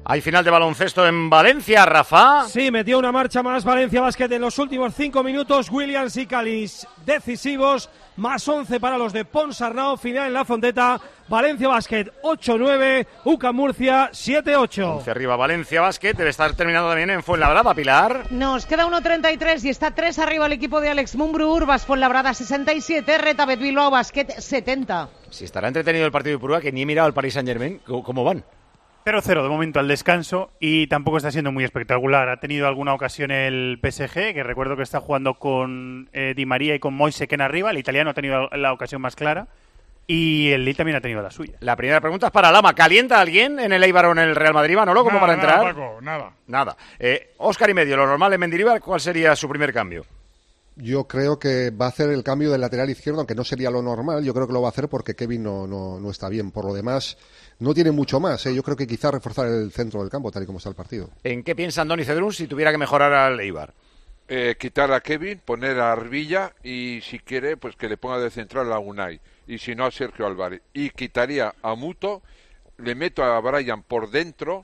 Hay final de baloncesto en Valencia, Rafa. Sí, metió una marcha más Valencia Basket en los últimos 5 minutos. Williams y Calis decisivos, más 11 para los de Ponsarnau. Final en la Fonteta. Valencia Basket 8-9, UCAM Murcia 7-8. 11 arriba Valencia Basket, debe estar terminado también en Fuenlabrada, Pilar. Nos queda 1.33 y está 3 arriba el equipo de Alex Mumbrú. Urbas Fuenlabrada 67, Retabet Bilbao Basket 70. Si estará entretenido el partido de Purúa, que ni he mirado al Paris Saint-Germain, ¿cómo van? 0-0 de momento al descanso y tampoco está siendo muy espectacular. Ha tenido alguna ocasión el PSG, que recuerdo que está jugando con Di María y con Moise Kean arriba. El italiano ha tenido la ocasión más clara y el Lille también ha tenido la suya. La primera pregunta es para Lama. ¿Calienta alguien en el Eibar o en el Real Madrid, Manolo, como para entrar? Nada, Paco, nada. Óscar y medio, lo normal en Mendilibar, ¿cuál sería su primer cambio? Yo creo que va a hacer el cambio del lateral izquierdo, aunque no sería lo normal. Yo creo que lo va a hacer porque Kevin no está bien. Por lo demás, no tiene mucho más. Yo creo que quizá reforzar el centro del campo, tal y como está el partido. ¿En qué piensa Andoni Cedrún si tuviera que mejorar al Eibar? Quitar a Kevin, poner a Arbilla y si quiere, pues que le ponga de central a Unai. Y si no, a Sergio Álvarez. Y quitaría a Muto, le meto a Brian por dentro,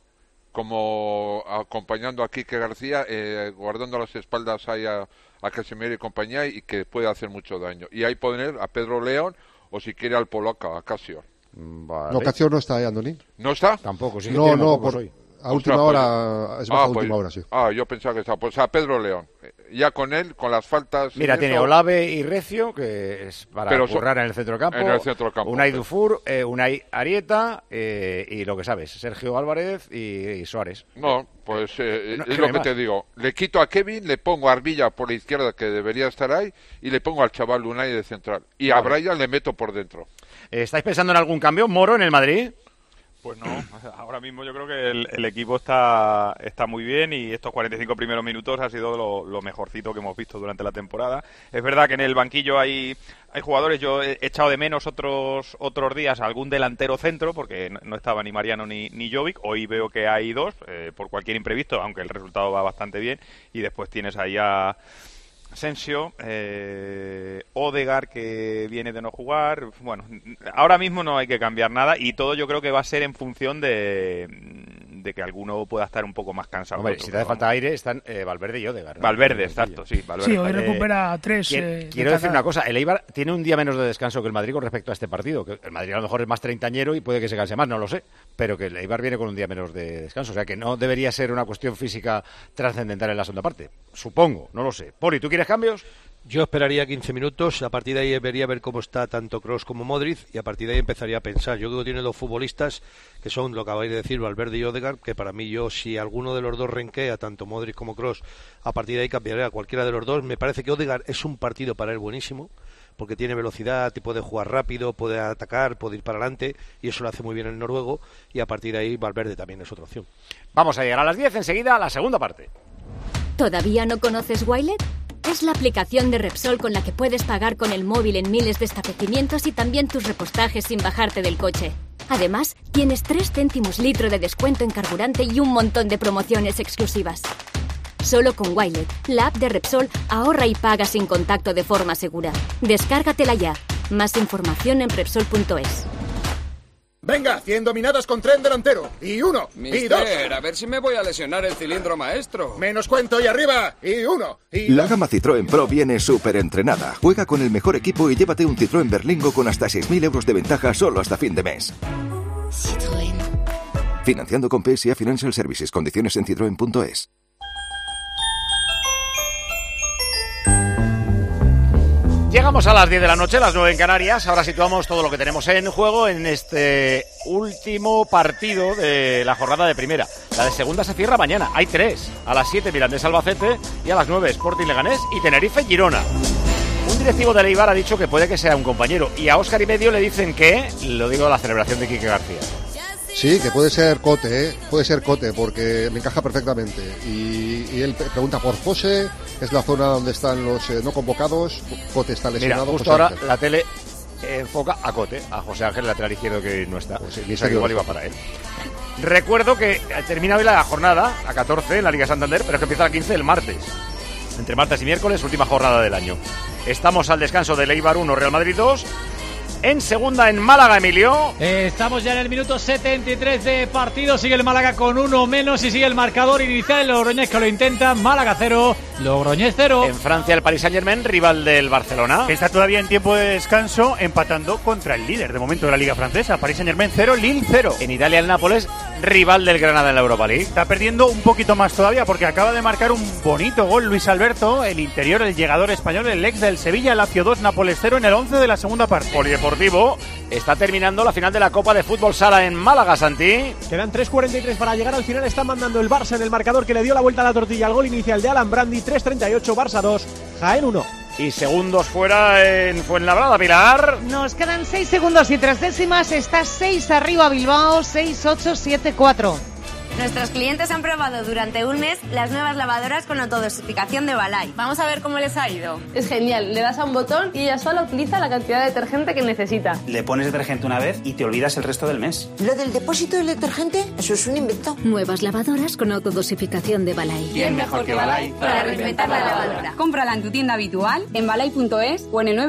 como acompañando a Quique García, guardando las espaldas ahí a Casemiro y compañía, y que puede hacer mucho daño. Y ahí poner a Pedro León, o si quiere al polaco, a Casio. Vale. No, Casio no está, Andoni. ¿No está? Tampoco, sí. No, a última hora, es baja última hora, sí. Yo pensaba que está. Pues a Pedro León. Ya con él, con las faltas... Mira, tiene Olave y Recio, que es para currar en el centro del campo. En el centro del campo. Unai Dufour, Unai Arieta y lo que sabes, Sergio Álvarez y Suárez. No, pues es lo que te digo. Le quito a Kevin, le pongo a Arbilla por la izquierda, que debería estar ahí, y le pongo al chaval Unai de central. Y a Brian le meto por dentro. ¿Estáis pensando en algún cambio, Moro, en el Madrid? Pues no, ahora mismo yo creo que el equipo está muy bien y estos 45 primeros minutos ha sido lo mejorcito que hemos visto durante la temporada. Es verdad que en el banquillo hay jugadores, yo he echado de menos otros días algún delantero centro, porque no estaba ni Mariano ni Jovic. Hoy veo que hay dos, por cualquier imprevisto, aunque el resultado va bastante bien, y después tienes ahí a Asensio, Odegaard, que viene de no jugar. Bueno, ahora mismo no hay que cambiar nada y todo yo creo que va a ser en función de que alguno pueda estar un poco más cansado. Hombre, si te hace falta aire, están Valverde y Odegaard, ¿no? Valverde, exacto, sí. Valverde. Sí, hoy recupera 3. Quiero decir una cosa, el Eibar tiene un día menos de descanso que el Madrid con respecto a este partido. Que el Madrid a lo mejor es más treintañero y puede que se canse más, no lo sé. Pero que el Eibar viene con un día menos de descanso. O sea que no debería ser una cuestión física trascendental en la segunda parte. Supongo, no lo sé. Poli, ¿tú quieres cambios? Yo esperaría 15 minutos, a partir de ahí vería ver cómo está tanto Kroos como Modric y a partir de ahí empezaría a pensar. Yo creo que tiene dos futbolistas que son, lo que acabáis de decir, Valverde y Odegaard, que para mí si alguno de los dos renquea, tanto Modric como Kroos, a partir de ahí cambiaría a cualquiera de los dos. Me parece que Odegaard es un partido para él buenísimo, porque tiene velocidad, puede jugar rápido, puede atacar, puede ir para adelante y eso lo hace muy bien el noruego y a partir de ahí Valverde también es otra opción. Vamos a llegar a las 10 enseguida a la segunda parte. ¿Todavía no conoces Wilet? Es la aplicación de Repsol con la que puedes pagar con el móvil en miles de establecimientos y también tus repostajes sin bajarte del coche. Además, tienes 3 céntimos litro de descuento en carburante y un montón de promociones exclusivas. Solo con Wilet, la app de Repsol, ahorra y paga sin contacto de forma segura. Descárgatela ya. Más información en Repsol.es. Venga, 100 dominadas con tren delantero. Y 1, y 2. A ver si me voy a lesionar el cilindro maestro. Menos cuento y arriba. Y 1, y 2. La gama Citroën Pro viene súper entrenada. Juega con el mejor equipo y llévate un Citroën Berlingo con hasta 6.000 euros de ventaja solo hasta fin de mes. Citroën. Financiando con PSA Financial Services. Condiciones en citroen.es. Llegamos a las 10 de la noche, las 9 en Canarias. Ahora situamos todo lo que tenemos en juego en este último partido de la jornada de primera. La de segunda se cierra mañana. Hay 3. A las 7 Mirandés Albacete y a las 9 Sporting Leganés y Tenerife Girona. Un directivo del Eibar ha dicho que puede que sea un compañero y a Óscar y medio le dicen que, lo digo, la celebración de Quique García. Sí, que puede ser Cote, puede ser Cote, porque me encaja perfectamente. Y él pregunta por José, es la zona donde están los no convocados. Cote está lesionado. Mira, justo ahora la tele enfoca a Cote, a José Ángel, lateral izquierdo, que no está. Pues sí, igual iba para él. Recuerdo que termina hoy la jornada, a 14 en la Liga Santander, pero es que empieza a 15 el martes. Entre martes y miércoles, última jornada del año. Estamos al descanso del Eibar 1, Real Madrid 2. en segunda en Málaga, Emilio. Estamos ya en el minuto 73 de partido. Sigue el Málaga con uno menos y sigue el marcador inicial. El Logroñés que lo intenta. Málaga 0, Logroñés 0. En Francia, el Paris Saint-Germain, rival del Barcelona. Está todavía en tiempo de descanso, empatando contra el líder de momento de la Liga Francesa. Paris Saint-Germain 0, Lille 0. En Italia, el Nápoles, rival del Granada en la Europa League. Está perdiendo un poquito más todavía porque acaba de marcar un bonito gol Luis Alberto, el interior, el llegador español, el ex del Sevilla, Lazio 2, Nápoles 0 en el 11 de la segunda parte. Polideportivo está terminando la final de la Copa de Fútbol Sala en Málaga, Santi. Quedan 3:43 para llegar al final. Está mandando el Barça en el marcador que le dio la vuelta a la tortilla al gol inicial de Alan Brandi. 3:38, Barça 2, Jaén 1. Y segundos fuera en Fuenlabrada, Pilar. Nos quedan 6 segundos y 3 décimas. Está 6 arriba Bilbao, 6-8, 7-4. Nuestros clientes han probado durante un mes las nuevas lavadoras con autodosificación de Balay. Vamos a ver cómo les ha ido. Es genial, le das a un botón y ella sola utiliza la cantidad de detergente que necesita. Le pones detergente una vez y te olvidas el resto del mes. ¿Lo del depósito del detergente? Eso es un invento. Nuevas lavadoras con autodosificación de Balay. Bien mejor que Balay para reinventar la lavadora. Cómprala en tu tienda habitual, en balay.es o en el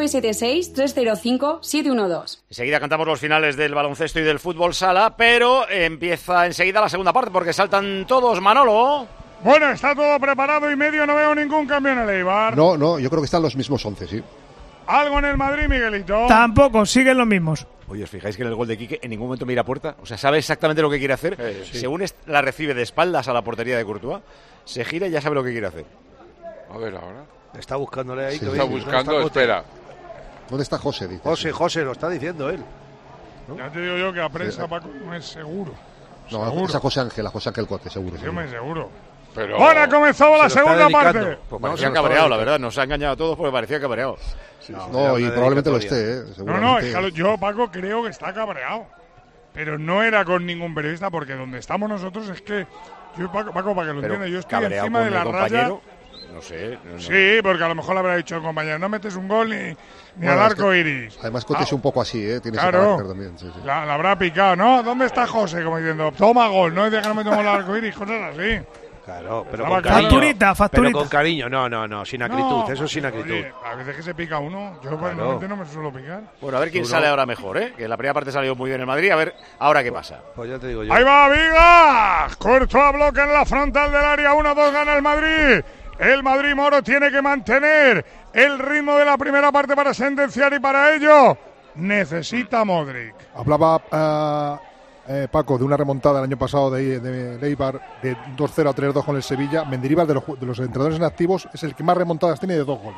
976-305-712. Enseguida cantamos los finales del baloncesto y del fútbol sala, pero empieza enseguida la segunda parte porque saltan todos, Manolo. Bueno, está todo preparado y medio, no veo ningún cambio en el Eibar. No, yo creo que están los mismos 11, sí. ¿Algo en el Madrid, Miguelito? Tampoco, siguen los mismos. Oye, ¿os fijáis que en el gol de Quique en ningún momento mira a puerta? O sea, sabe exactamente lo que quiere hacer. Sí. Según la recibe de espaldas a la portería de Courtois, se gira y ya sabe lo que quiere hacer. A ver ahora. Está buscándole ahí. Sí, está buscando, espera. ¿Dónde está José? Dice. José, lo está diciendo él, ¿no? Ya te digo yo que a prensa, Paco, no es seguro. No, seguro. esa José Ángel Cote, seguro. Sí, me seguro. Pero... Bueno, ha comenzado la segunda parte. Pues parecía cabreado, la verdad. Nos ha engañado a todos porque parecía cabreado. No, y probablemente lo esté, No, yo, Paco, creo que está cabreado. Pero no era con ningún periodista, porque donde estamos nosotros es que... Yo, Paco, para que lo entienda, yo estoy encima de la raya... No sé. Sí, porque a lo mejor le habrá dicho el compañero, no metes un gol ni al arco iris. Además, Cote es un poco así, tiene claro, ese carácter también. Sí. La habrá picado, ¿no? ¿Dónde está José? Como diciendo, toma gol, no decía que no metemos el arco iris, cosas así. Claro, pero con cariño. Facturita. Pero con cariño, no, sin acritud, eso sin acritud. Oye, a veces que se pica uno, yo personalmente no me suelo picar. Bueno, a ver quién sale ahora mejor, ¿eh? Que la primera parte salió muy bien el Madrid, a ver ahora qué pasa. Pues ya te digo yo. ¡Ahí va Vigas! Courtois bloque en la frontal del área, 1-2 gana el Madrid. El Madrid, Moro, tiene que mantener el ritmo de la primera parte para sentenciar y para ello necesita Modric. Hablaba Paco de una remontada el año pasado de Eibar de 2-0 a 3-2 con el Sevilla. Mendilibar de los entrenadores en activos es el que más remontadas tiene de 2 goles.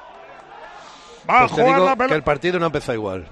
Va a jugar la pelota. Que el partido no empezó igual.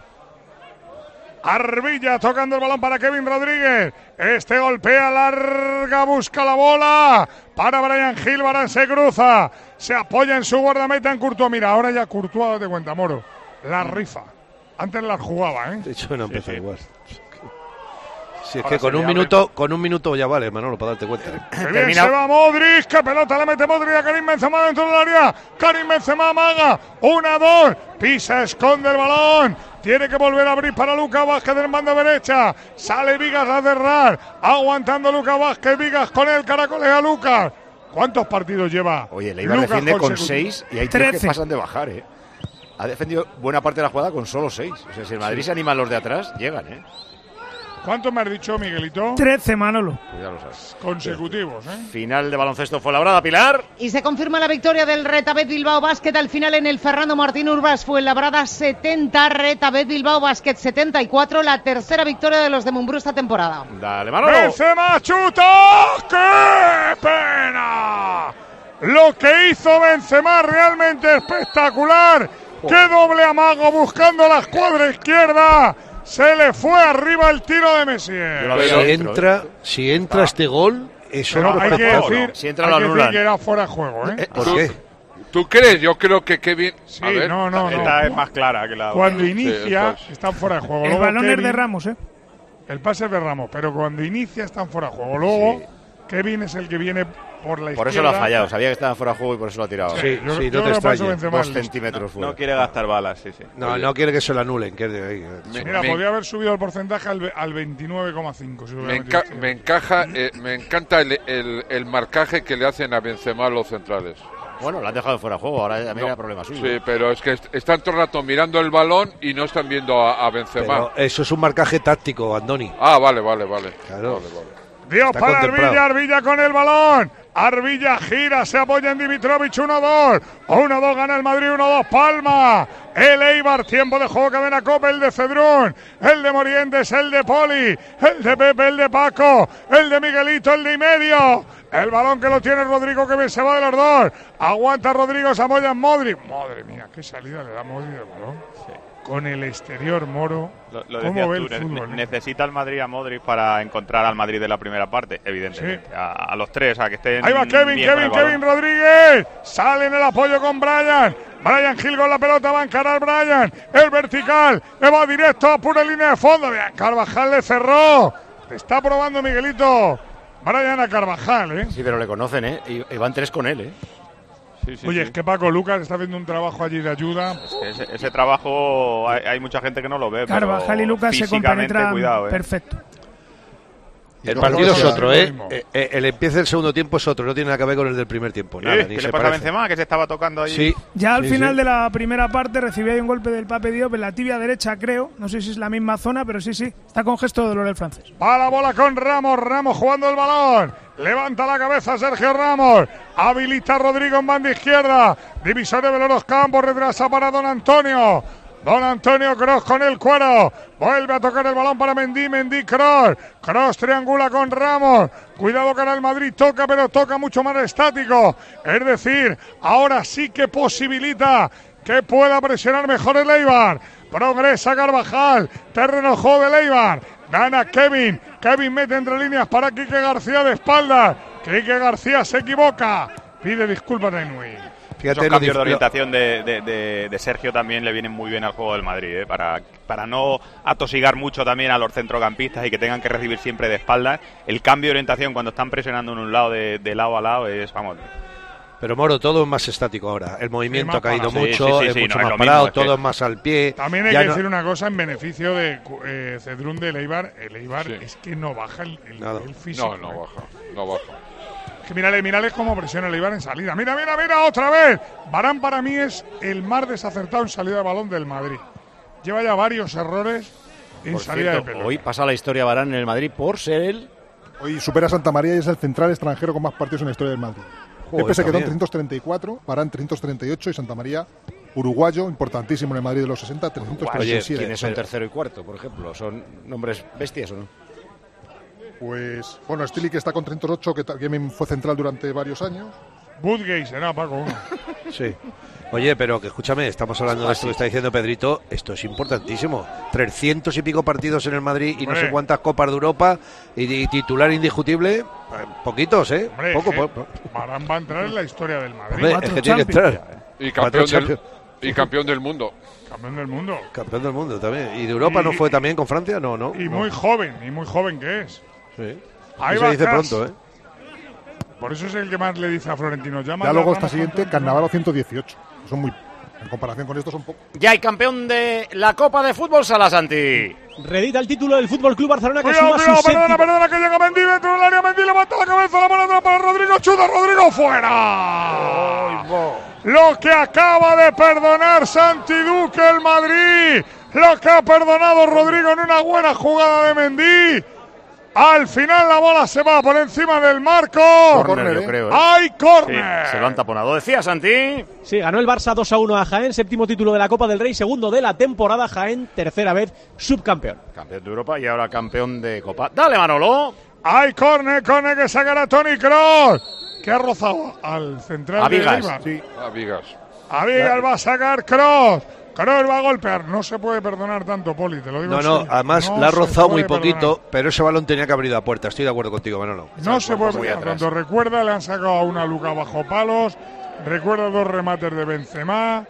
Arvilla tocando el balón para Kevin Rodríguez. Este golpea larga, busca la bola para Brian Gil. Varane se cruza, se apoya en su guardameta en Courtois. Mira, ahora ya Courtois, date cuenta, Moro. La rifa. Antes la jugaba, ¿eh? De hecho, no empezó igual. Si es ahora que con un minuto ya vale, Manolo, para darte cuenta. Que bien se va Modric, que pelota le mete Modric a Karim Benzema dentro del área. Karim Benzema amaga, 1-2, pisa, esconde el balón. Tiene que volver a abrir para Lucas Vázquez del mando derecha. Sale Vigas a cerrar, aguantando Lucas Vázquez. Vigas con él, caracolea a Lucas. ¿Cuántos partidos lleva? Oye, le iba a defiende con 6 y hay 3 que pasan de bajar, ¿eh? Ha defendido buena parte de la jugada con solo 6. O sea, si el Madrid se anima a los de atrás, llegan, ¿eh? ¿Cuántos me has dicho, Miguelito? 13, Manolo. Pues ya lo sabes. Consecutivos, ¿eh? Final de baloncesto Fuenlabrada, Pilar. Y se confirma la victoria del Retabet Bilbao Basket al final en el Fernando Martín Urbas. Fuenlabrada 70, Retabet Bilbao Basket 74. La tercera victoria de los de Mumbrú esta temporada. Dale, Manolo. Benzema chuta. ¡Qué pena! Lo que hizo Benzema realmente espectacular. ¡Qué doble amago buscando la escuadra izquierda! Se le fue arriba el tiro de Messier. Si entra este gol, eso no hay que decir, si entra lo anulan. Que era fuera de juego, ¿eh? ¿Por qué? ¿Tú crees? Yo creo que Kevin... Sí, no. Esta es más clara que la otra. Cuando inicia, están fuera de juego. El balón es de Ramos, ¿eh? El pase es de Ramos, pero cuando inicia están fuera de juego. Luego, Kevin es el que viene por la izquierda. Por eso lo ha fallado, sabía que estaba fuera de juego y por eso lo ha tirado. Sí, no te extrañes. 2 centímetros fuera. No quiere gastar balas, sí. No quiere que se lo anulen. Mira, podría haber subido el porcentaje al 29,5. Si me encanta el marcaje que le hacen a Benzema a los centrales. Bueno, lo han dejado fuera de juego, ahora también era problema suyo. Sí, pero es que están todo el rato mirando el balón y no están viendo a Benzema. Pero eso es un marcaje táctico, Andoni. Ah, vale. Claro. Dios para Arvilla con el balón. Arvilla gira, se apoya en Dimitrovic, 1-2. 1-2 gana el Madrid, 1-2 Palma. El Eibar, tiempo de juego, cadena Cope, el de Cedrún, el de Morientes, el de Poli, el de Pepe, el de Paco, el de Miguelito, el de y medio. El balón que lo tiene Rodrigo, que bien se va de los dos. Aguanta Rodrigo, se apoya en Modric. Madre mía, qué salida le da Modric del balón. Sí. Con el exterior Moro. Lo ¿Cómo ve el fútbol? Necesita el Madrid a Modric para encontrar al Madrid de la primera parte, evidentemente. Sí. A los tres, a que estén. Ahí va Kevin Rodríguez. Sale en el apoyo con Brian Gil con la pelota, va a encarar Brian. El vertical, le va directo a pura línea de fondo. Bien, Carvajal le cerró. Está probando Miguelito. Brian a Carvajal, ¿eh? Sí, pero le conocen, ¿eh? Y van 3 con él, ¿eh? Oye, es que Paco Lucas está haciendo un trabajo allí de ayuda. Es que ese trabajo hay mucha gente que no lo ve. Carvajal y Lucas se compenetran perfecto. El partido es otro, ¿eh? El empiece del segundo tiempo es otro, no tiene nada que ver con el del primer tiempo. Nada, ¿Qué le pasa a Benzema? Que se estaba tocando ahí. Sí. Ya al final de la primera parte recibió ahí un golpe del Pape Diop en la tibia derecha, creo. No sé si es la misma zona, pero sí. Está con gesto de dolor el francés. Va la bola con Ramos jugando el balón. Levanta la cabeza Sergio Ramos. Habilita a Rodrigo en banda izquierda. Divisoria de los campos. Retrasa para Don Antonio. Don Antonio Kroos con el cuero. Vuelve a tocar el balón para Mendy Kroos. Kroos triangula con Ramos. Cuidado que ahora el Madrid toca, pero toca mucho más estático. Es decir, ahora sí que posibilita que pueda presionar mejor el Eibar. Progresa Carvajal. Terreno juego del Eibar. Gana Kevin mete entre líneas para Quique García de espaldas. Quique García se equivoca. Pide disculpas a Inui. Esos cambios de orientación de Sergio también le vienen muy bien al juego del Madrid, ¿eh? Para no atosigar mucho también a los centrocampistas y que tengan que recibir siempre de espaldas. El cambio de orientación cuando están presionando en un lado de lado a lado es, vamos. Pero Moro, todo es más estático ahora. El movimiento ha caído mucho, es mucho más parado, todo es más al pie. También hay que decir una cosa en beneficio de Cedrún del Eibar. El Eibar es que no baja el físico. No baja. Que mírale cómo presiona el Eibar en salida. Mira, otra vez. Varane para mí es el más desacertado en salida de balón del Madrid. Lleva ya varios errores en salida de pelota. Hoy pasa la historia Varane en el Madrid por ser él. Hoy supera a Santa María y es el central extranjero con más partidos en la historia del Madrid. Pepe se quedó en 334, Varane 338 y Santa María, uruguayo, importantísimo en el Madrid de los 60, 337. Oye, ¿quiénes son tercero y cuarto, por ejemplo? ¿Son nombres bestias o no? Pues, bueno, Stili, que está con 308, que también fue central durante varios años. Woodgate será, Paco. Sí. Oye, pero que escúchame, estamos hablando de esto que está diciendo Pedrito, esto es importantísimo. 300 y pico partidos en el Madrid y no sé cuántas copas de Europa y titular indiscutible, poquitos, ¿eh? Hombre, poco. Varane va a entrar en la historia del Madrid. Hombre, es que tiene que entrar. Y campeón del mundo. Campeón del mundo también. ¿Y de Europa no fue también con Francia? No. Y muy joven que es. Sí. Ahí se dice pronto, ¿eh? Por eso es el que más le dice a Florentino. Ya luego está siguiente, Cannavaro 118. Son muy... En comparación con estos son pocos. Ya hay campeón de la Copa de Fútbol Sala, Santi. Redita el título del Fútbol Club Barcelona, que cuidado, perdona, que llega Mendy dentro del área. Mendy levanta la cabeza, la bola atrás para Rodrigo. Chuta, Rodrigo fuera. Lo que acaba de perdonar Santi Duque el Madrid. Lo que ha perdonado Rodrigo en una buena jugada de Mendy. Al final la bola se va por encima del marco. Córner, yo creo. ¡Hay córner! Sí, se lo han taponado. Decía Santi. Sí, ganó el Barça 2-1 a Jaén, séptimo título de la Copa del Rey, segundo de la temporada. Jaén, tercera vez subcampeón. Campeón de Europa y ahora campeón de Copa. ¡Dale, Manolo! ¡Hay córner que sacará Toni Kroos! Que ha rozado al central a Vigas. de Eibar. Sí. A Vigas va a sacar Kroos. Kroos va a golpear. No se puede perdonar tanto, Poli, te lo digo. No, además la ha rozado muy poquito, pero ese balón tenía que haber ido a puerta. Estoy de acuerdo contigo, Manolo. No se puede perdonar tanto. Recuerda, le han sacado a una Luca bajo palos. Recuerdo 2 remates de Benzema.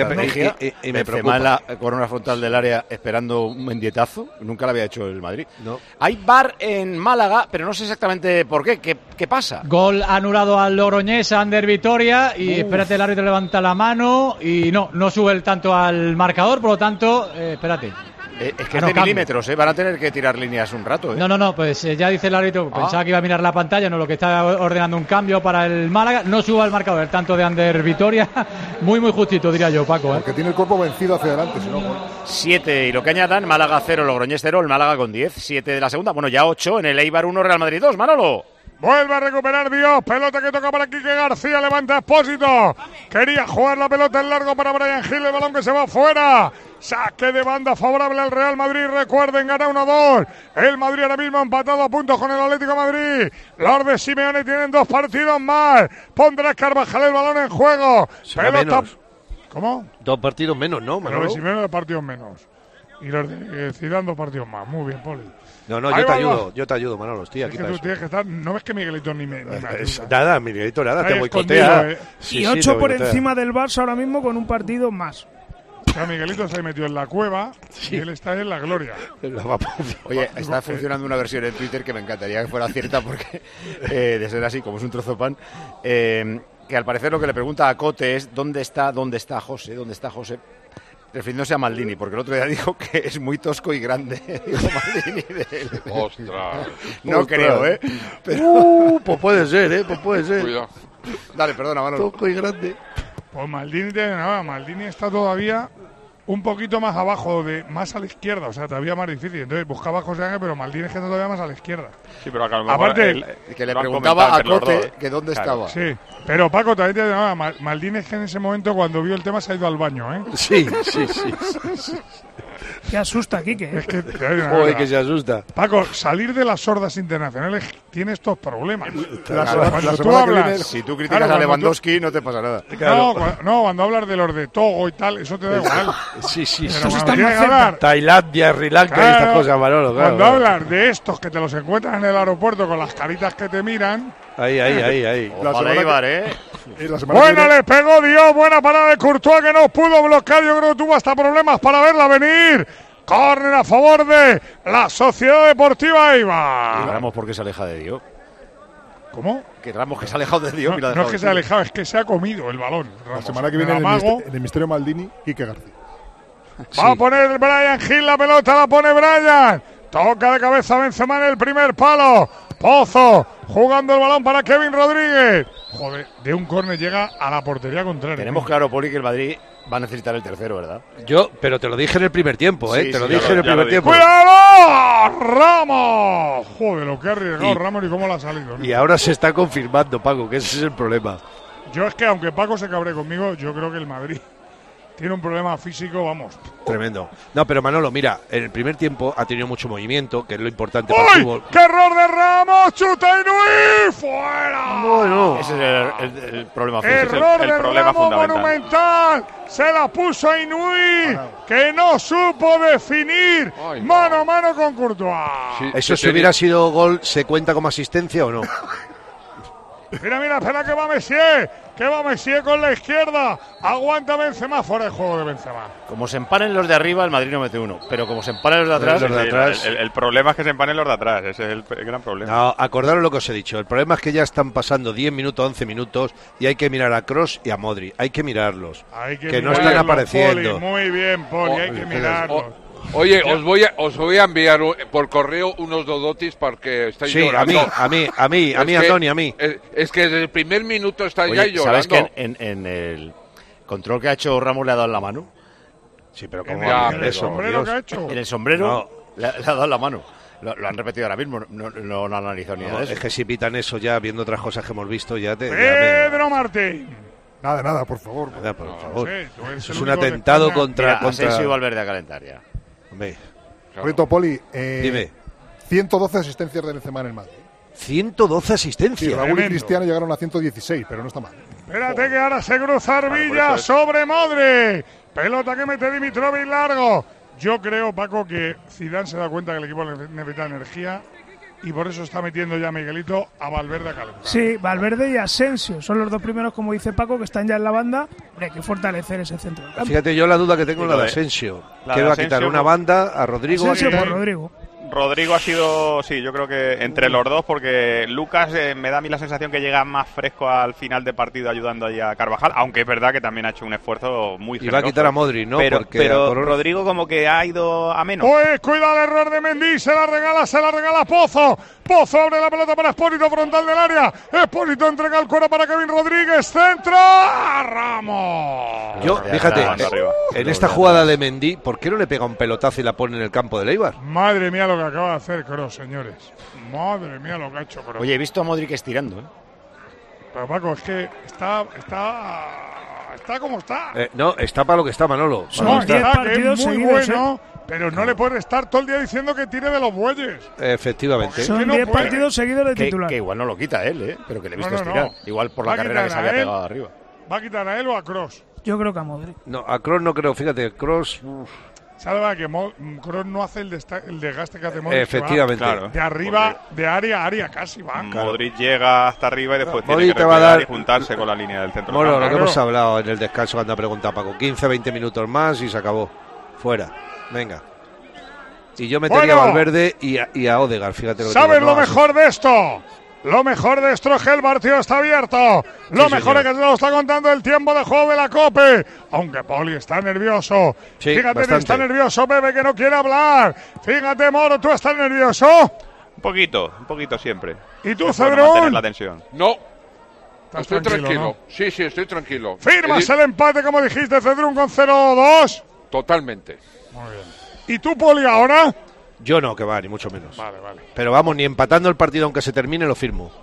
Y me preocupa. Con una frontal del área esperando un mendietazo. Nunca lo había hecho el Madrid. No. Hay VAR en Málaga, pero no sé exactamente por qué. ¿Qué pasa? Gol anulado al Logroñés, Ander Vitoria. Y espérate, el árbitro levanta la mano. Y no sube el tanto al marcador. Por lo tanto, espérate. Es que es de milímetros, van a tener que tirar líneas un rato. No, pues ya dice el árbitro, pensaba que iba a mirar la pantalla, no, lo que está ordenando un cambio para el Málaga, no suba el marcador, tanto de Ander Vitoria, muy justito diría yo, Paco. Porque tiene el cuerpo vencido hacia adelante, si no... 7, y lo que añadan, Málaga 0, Logroñés 0, el Málaga con 10, 7 de la segunda, bueno, ya 8, en el Eibar 1, Real Madrid 2, Manolo. Vuelve a recuperar Dios, pelota que toca para Quique García, levanta Expósito, quería jugar la pelota en largo para Bryan Gil, el balón que se va fuera, saque de banda favorable al Real Madrid, recuerden, gana 1-2, el Madrid ahora mismo empatado a puntos con el Atlético de Madrid, los de Simeone tienen 2 partidos más, pondrá Carvajal el balón en juego, pelota... Menos. ¿Cómo? 2 partidos menos, ¿no, Manolo? Los de Simeone 2 partidos menos, y los de Zidane 2 partidos más, muy bien, Poli. No, yo te ayudo, Manolo, estoy aquí. Es que tú tienes que estar, no ves que Miguelito ni me nada, Miguelito, nada, te boicotea. Y 8 por encima del Barça ahora mismo con un partido más. O sea, Miguelito se metió en la cueva y él está en la gloria. Oye, está funcionando una versión en Twitter que me encantaría que fuera cierta porque, de ser así, como es un trozo de pan, que al parecer lo que le pregunta a Cote es ¿dónde está José? Refiriéndose a Maldini, porque el otro día dijo que es muy tosco y grande. Dijo Maldini ¡Ostras! No creo, Pero... pues puede ser, Cuidado. Dale, perdona, Manolo. Tosco y grande. Pues Maldini está todavía un poquito más abajo, más a la izquierda, o sea, todavía más difícil. Entonces buscaba a José Ángel, pero Maldini es que está todavía más a la izquierda. Sí, pero acá aparte que le preguntaba a Cote que dónde estaba. Sí, pero Paco también te digo, Maldini es que en ese momento cuando vio el tema se ha ido al baño, ¿eh? Sí. Qué asusta, Quique. Es que, que se asusta. Paco, salir de las sordas internacionales tiene estos problemas. Cuando tú hablas, si tú criticas a Lewandowski, no te pasa nada. No, cuando hablas de los de Togo y tal, eso te da igual. Sí. Tailandia, Sri Lanka y estas cosas, Manolo. Cuando hablas de estos que te los encuentras en el aeropuerto con las caritas que te miran. Ahí. Buena, le pegó Dios, buena parada de Courtois que no pudo bloquear, yo creo que tuvo hasta problemas para verla venir. Córner a favor de la Sociedad Deportiva Eibar. ¿Y Ramos por qué se aleja de Dios? ¿Cómo? Que Ramos que se ha alejado de Dios. No es que se ha alejado, es que se ha comido el balón. La semana que viene en el Misterio Maldini, Quique García. Va a poner Bryan Gil la pelota, la pone Bryan. Toca de cabeza Benzema en el primer palo. Pozo jugando el balón para Kevin Rodríguez. Joder, de un córner llega a la portería contraria. Tenemos claro, Poli, que el Madrid va a necesitar el tercero, ¿verdad? Pero te lo dije en el primer tiempo, te lo dije en el primer tiempo. ¡Cuidado! ¡Ramos! Joder, lo que ha arriesgado Ramos y cómo le ha salido, ¿no? Y ahora se está confirmando, Paco, que ese es el problema. Yo es que, aunque Paco se cabre conmigo, yo creo que el Madrid tiene un problema físico, vamos. Tremendo. No, pero Manolo, mira, en el primer tiempo ha tenido mucho movimiento, que es lo importante para el fútbol. ¡Qué error de Ramos! ¡Chuta Inui! ¡Fuera! Bueno. Ese es el problema físico. ¡Error de Ramos monumental! Se la puso Inui, que no supo definir mano a mano con Courtois. Sí, ¿eso si hubiera sido gol, se cuenta como asistencia o no? Mira, espera que va Messier con la izquierda, aguanta Benzema, fuera de juego de Benzema. Como se empanen los de arriba, el Madrid no mete uno, pero como se empanen los de atrás... El problema es que se empanen los de atrás, ese es el gran problema. No, acordaros lo que os he dicho, el problema es que ya están pasando 10 minutos, 11 minutos y hay que mirar a Kroos y a Modric, hay que mirarlos, que no están apareciendo. Poli, muy bien, Poli, hay que mirarlos. Oye, os voy a enviar por correo unos dodotis para que estáis llorando. A mí, Andoni, a mí. Es que desde el primer minuto estáis ya llorando. ¿Sabes que en el control que ha hecho Ramos le ha dado en la mano? Sí, pero ¿cómo va a hacer eso? ¿En el sombrero que ha hecho? En el sombrero le ha dado en la mano. Lo han repetido ahora mismo, no lo han analizado ni nada de eso. Es que si pitan eso ya, viendo otras cosas que hemos visto, ya te... Pedro Martín. Nada, por favor. Nada, por favor. Eso es un atentado contra... Asensio y Valverde a calentar ya. Reto, Poli, dime. 112 asistencias de Benzema en el Madrid. 112 asistencias. Sí, Raúl y Cristiano llegaron a 116, pero no está mal. Espérate que ahora se cruza Arvilla sobre Modric. Pelota que mete Dimitrovic largo. Yo creo, Paco, que Zidane se da cuenta que el equipo necesita energía y por eso está metiendo ya a Miguelito a Valverde a calentar. Sí, Valverde y Asensio son los dos primeros, como dice Paco, que están ya en la banda. Hay que fortalecer ese centro del campo. Fíjate, yo la duda que tengo es la de Asensio. Que va a quitar una banda a Rodrigo. Asensio por Rodrigo. Rodrigo ha sido, sí, yo creo que entre los dos, porque Lucas me da a mí la sensación que llega más fresco al final de partido ayudando ahí a Carvajal, aunque es verdad que también ha hecho un esfuerzo muy generoso. Y va a quitar a Modric, ¿no? Pero Rodrigo como que ha ido a menos. Uy, cuidado el error de Mendy, se la regala Pozo. Pozo abre la pelota para Espósito, frontal del área. Espósito entrega el cuero para Kevin Rodríguez, centro, Ramos. Yo, fíjate, en esta jugada de Mendy, ¿por qué no le pega un pelotazo y la pone en el campo del Eibar? Madre mía lo que acaba de hacer Kroos, señores. Madre mía lo que ha hecho Kroos. Oye, he visto a Modric estirando, ¿eh? Pero Paco, es que está como está. No, está para lo que está, Manolo. No, está, que es muy bueno, pero no le puede estar todo el día diciendo que tire de los bueyes. Efectivamente. Son 10 partidos seguidos de titular. Que igual no lo quita él, ¿eh? Pero que le he visto estirar. No. Igual por la carrera que se había pegado arriba. ¿Va a quitar a él o a Kroos? Yo creo que a Modric. No, a Kroos no creo, fíjate, Kroos... ¿Sabes que Kroos no hace el desgaste que hace Modric? Efectivamente. Claro, de arriba, de área a área casi va. Modric llega hasta arriba y después Modric tiene que te va a dar... y juntarse con la línea del centro. Bueno, lo que hemos hablado en el descanso cuando ha preguntado Paco. 15-20 minutos más y se acabó. Fuera. Venga. Y yo metería a Valverde y a Odegaard, fíjate lo que ¿sabes lo mejor de esto? Lo mejor de esto es que el partido está abierto. Lo mejor es que se lo está contando el tiempo de juego de la COPE. Aunque Poli está nervioso. Sí, fíjate, bastante. Está nervioso Pepe, que no quiere hablar. Fíjate, Moro, ¿tú estás nervioso? Un poquito siempre. ¿Y tú, Cedrún? Cedrún? La tensión. No. Estoy tranquilo. ¿no? Sí, estoy tranquilo. ¿Firmas el empate, como dijiste, Cedrún, con 0-2? Totalmente. Muy bien. ¿Y tú, Poli, ahora? Yo no, que va, ni mucho menos. Vale. Pero vamos, ni empatando el partido aunque se termine lo firmo.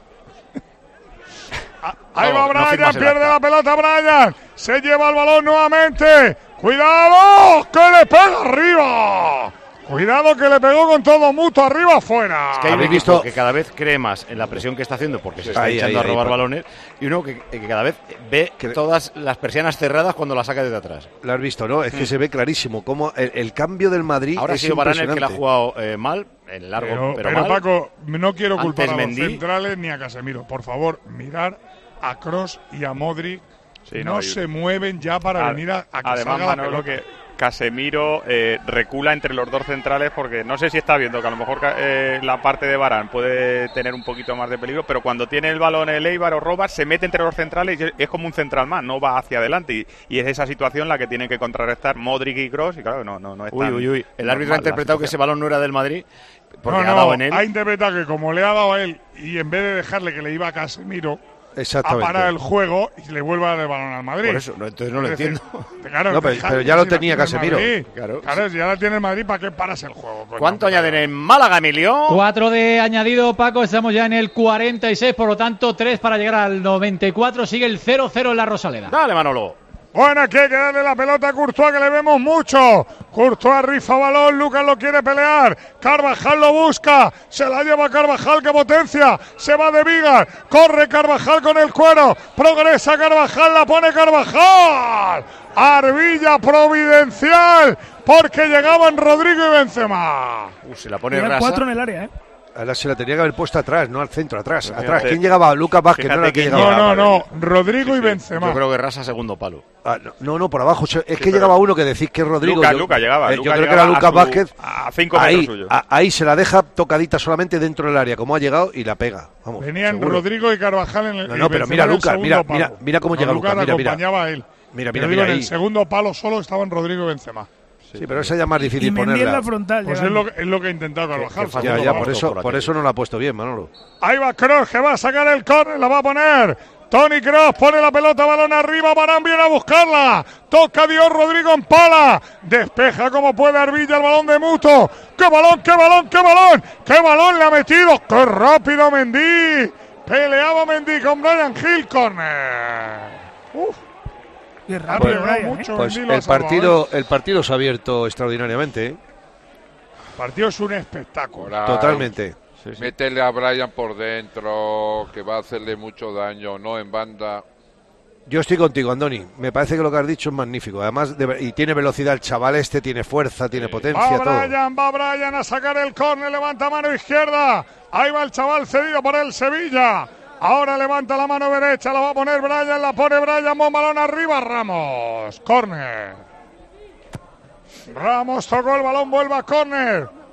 Ahí va Brian, pierde la pelota Brian. Se lleva el balón nuevamente. ¡Cuidado! ¡Que le pega arriba! Cuidado que le pegó con todo Muto arriba afuera. Es que hay un equipo que cada vez cree más en la presión que está haciendo porque se está echando a robar balones y uno que cada vez ve todas las persianas cerradas cuando la saca desde atrás. Lo has visto, ¿no? Es que se ve clarísimo cómo el cambio del Madrid. Ahora es ha sido Varane el que la ha impresionante. jugado mal, en largo, pero mal. Paco, no quiero culpar a los Mendy. centrales ni a Casemiro. Por favor, mirar a Kroos y a Modric. Sí, no se mueven ya para venir a que además, salga la Manolo, pelota. que Casemiro recula entre los dos centrales porque no sé si está viendo que a lo mejor la parte de Varane puede tener un poquito más de peligro, pero cuando tiene el balón el Eibar o Robas se mete entre los centrales y es como un central más, no va hacia adelante y es esa situación la que tienen que contrarrestar Modric y Kroos y claro, no es tan Uy. El árbitro ha interpretado que ese balón no era del Madrid porque No, ha dado en él. ha interpretado que como le ha dado a él y en vez de dejarle que le iba a Casemiro, a parar el juego y le vuelve a dar el balón al Madrid. Por eso, entonces no lo entiendo. Claro, No, pero ya lo tenía Casemiro. Claro, ya la tiene el Madrid, ¿para qué paras el juego? Coño? ¿Cuánto añaden en Málaga, Emilio? 4 de añadido, Paco, estamos ya en el 46, por lo tanto 3 para llegar al 94, sigue el 0-0 en la Rosaleda. Dale, Manolo. Bueno, aquí hay que darle la pelota a Courtois, que le vemos mucho. Courtois rifa balón, Lucas lo quiere pelear. Carvajal lo busca, se la lleva Carvajal, que potencia. Se va de Vigar, corre Carvajal con el cuero. Progresa Carvajal, la pone Carvajal. Arbilla providencial, porque llegaban Rodrigo y Benzema. Se la pone Eran rasa. 4 en el área, Ahora se la tenía que haber puesto atrás, no al centro, atrás. ¿Quién llegaba? Lucas Vázquez, no era el que llegaba. No, Rodrigo y Benzema. Yo creo que Rasa segundo palo. No, por abajo. Es que llegaba uno que decís que es Rodrigo. Lucas llegaba. Yo creo que era Lucas Vázquez. A 5 metros suyos. Ahí se la deja tocadita solamente dentro del área, como ha llegado, y la pega. Vamos, venían seguro. Rodrigo y Carvajal en el. No, pero mira Lucas, mira cómo llega Lucas. Mira. Acompañaba a él. Mira en ahí. el segundo palo solo estaban Rodrigo y Benzema. Sí, pero esa ya es más difícil ponerla. En la frontal. Pues es lo que ha intentado Carvajal. Por eso no la ha puesto bien, Manolo. Ahí va Kroos, que va a sacar el córner, la va a poner. Toni Kroos pone la pelota, balón arriba, Varane viene a buscarla. Toca Dios, Rodrigo en pala. Despeja como puede Arbilla el balón de Muto. ¡Qué balón! ¡Qué balón le ha metido! ¡Qué rápido Mendy! Peleaba Mendy con Brian Hill, córner. Qué rápido, Pues el partido se ha abierto extraordinariamente. El partido es un espectáculo. Totalmente. Métele a Brian por dentro, que va a hacerle mucho daño, no en banda. Yo estoy contigo, Andoni. Me parece que lo que has dicho es magnífico. Además, y tiene velocidad el chaval tiene fuerza, tiene potencia, va Brian a sacar el córner, levanta mano izquierda. Ahí va el chaval cedido por el Sevilla. Ahora levanta la mano derecha, la va a poner Brian, la pone Brian, buen balón arriba, Ramos. Córner. Ramos tocó el balón, vuelve a córner.